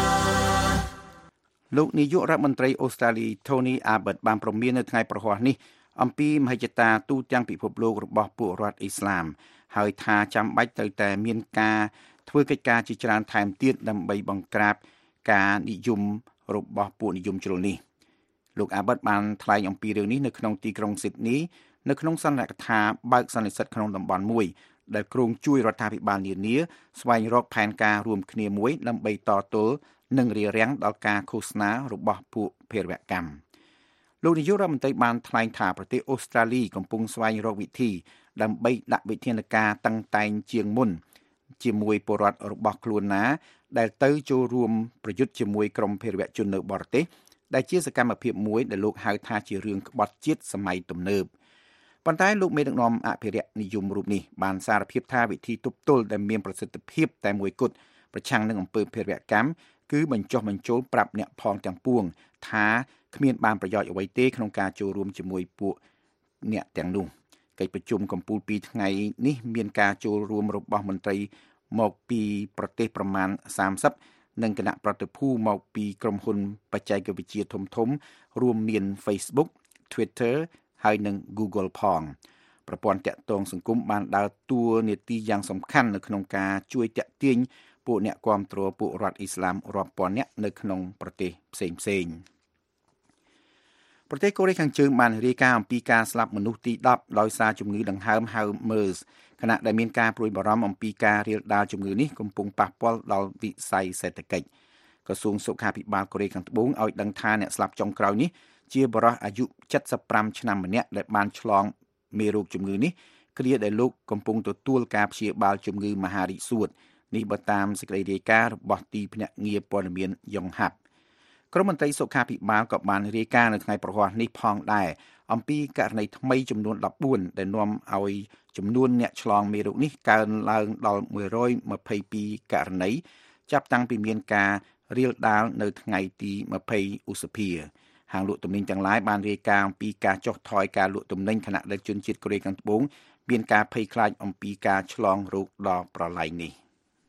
លោកនាយករដ្ឋមន្ត្រីអូស្ត្រាលី Tony Abbott បានប្រមាននៅថ្ងៃប្រហ័សនេះអំពីមហិច្ឆតាទូទាំងពិភពលោករបស់ពួករដ្ឋអ៊ីស្លាមហើយថាចាំបាច់ត្រូវតែមានការធ្វើកិច្ចការជាច្រើនថែមទៀតដើម្បីបង្ក្រាបការនិយមរបស់ពួកនិយមជ្រុលនេះលោក Abbott បានថ្លែងអំពីរឿងនេះនៅក្នុងទីក្រុង Sydney នៅក្នុងសន្និសីទបើកសន្និសីទក្នុងតំបន់មួយដែលគ្រោងជួយរដ្ឋាភិបាលនានាស្វែងរកផែនការរួមគ្នាមួយដើម្បីតទល់និងរារាំងដល់ការឃោសនារបស់ពួកភេរវកម្មលោកនាយករដ្ឋមន្ត្រីបានថ្លែងថាប្រទេសអូស្ត្រាលីកំពុងស្វែងរកវិធីដើម្បីដាក់វិធានការតឹងតែងជាងមុនជាមួយពលរដ្ឋរបស់ខ្លួនណាដែលទៅចូលរួមប្រយុទ្ធជាមួយក្រុមភេរវជននៅបរទេសដែលជាសកម្មភាពមួយដែលលោកហៅថាជារឿងក្បត់ជាតិសម័យទំនើបប៉ុន្តែលោកមេដឹកនាំអភិរក្សនិយមរូបនេះបានសារភាពថាវិធីទប់ទល់ដែលមានប្រសិទ្ធភាពតែមួយគត់ប្រឆាំងនឹងអំពើភេរវកម្មគឺបញ្ចុះបញ្ចូលប្រាប់អ្នកផងទាំងពួងថាគ្មានបានប្រយោជន៍អ្វីទេក្នុងការចូលរួមជាមួយពួកអ្នកទាំងនោះកិច្ចប្រជុំកំពូលពីរថ្ងៃនេះមានការចូលរួមរបស់មន្ត្រីមកពីប្រទេសប្រមាណសាមសិបនិងគណៈប្រតិភូមកពីក្រុមហ៊ុនបច្ចេកវិទ្យាធំៗរួមមាន Facebook, Twitter ហើយនិង Google ផងប្រព័ន្ធតាក់ទងសង្គមបានដើរតួនាទីយ៉ាងសំខាន់នៅក្នុងការជួយតាក់ទាញពួកអ្នកគាំទ្រពួករដ្ឋអ៊ីស្លាមរាប់ពាន់នាក់នៅក្នុងប្រទេសផ្សេងៗប្រទេសកូរ៉េខាងជើងបានរាយការណ៍អំពីការស្លាប់មនុស្សទីដប់ដោយសារជំងឺដង្ហើមហៅ MERS ខណៈដែលមានការព្រួយបារម្ភអំពីការរាលដាលជំងឺនេះកំពុងប៉ះពាល់ដល់វិស័យសេដ្ឋកិច្ចក្រសួងសុខាភិបាលកូរ៉េខាងត្បូងឲ្យដឹងថាអ្នកស្លាប់ចុងក្រោយនេះជាបុរសអាយុ七十五ឆ្នាំម្នាក់ដែលបានឆ្លងមេរោគជំងឺនេះគ្រាដែលលោកកំពុងទទួលការព្យាបាលជំងឺមហារីកសួតនេះបើតាមសេចក្តីរាយការណ៍របស់ទីភ្នាក់ងារព័ត៌មានយ៉ុងហាប់ក្រុមមន្ត្រីសុខាភិបាលក៏បានរាយការណ៍នៅថ្ងៃប្រហ័សនេះផងដែរអំពីករណីថ្មីចំនួន14ដែលនាំឲ្យចំនួនអ្នកឆ្លងមេរោគនេះកើនឡើងដល់មួយរយម្ភៃពីរករណីចាប់តាំងពីមានការរាលដាលនៅថ្ងៃទី20ឧសភាហាងលក់ទំនិញទាំងឡាយបានរាយការណ៍អំពីការចុះថយការលក់ទំនិញខណៈដែលជនជាតិកូរ៉េខាងត្បូងមានការភ័យខ្លាចអំពីការឆ្លងរោគដ៏ប្រឡាយនេះ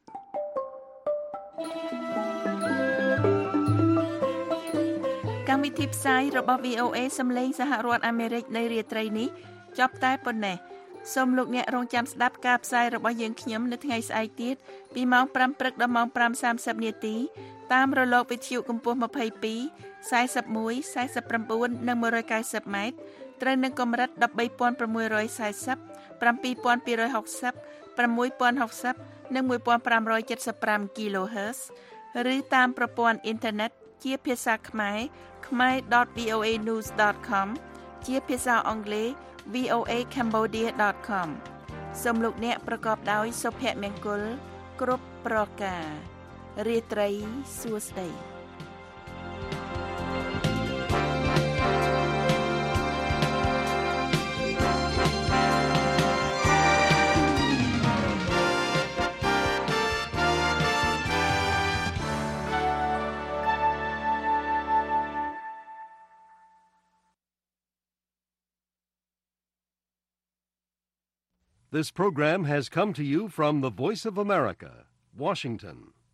កម្មវិធីផ្សាយរបស់ វី អូ អេ សំឡេងសហរដ្ឋអាមេរិកនៃរាត្រីនេះចប់តែប៉ុណ្ណេះសូមលោកអ្នករងចាំស្ដាប់ការផ្សាយរបស់យើងខ្ញុំនៅថ្ងៃស្អែកទៀតពីម៉ោងប្រាំព្រឹកដល់ម៉ោងប្រាំសាមសិបនាទីតាមរលកវិទ្យុកម្ពស់ 22 41 49 និង 190 ម៉ែត្រត្រូវនឹងកម្រិត 13,640 7,260 6,060 និង 1,575 kHz ឬតាមប្រព័ន្ធអ៊ីនធឺណិតជាភាសាខ្មែរ khmer dot v o a news dot com ជាភាសាអង់គ្លេស v o a cambodia dot com សូមលោកអ្នកប្រកបដោយសុភមង្គលគ្រប់ប្រការរាត្រីសួស្តី This program has come to you from the Voice of America, Washington.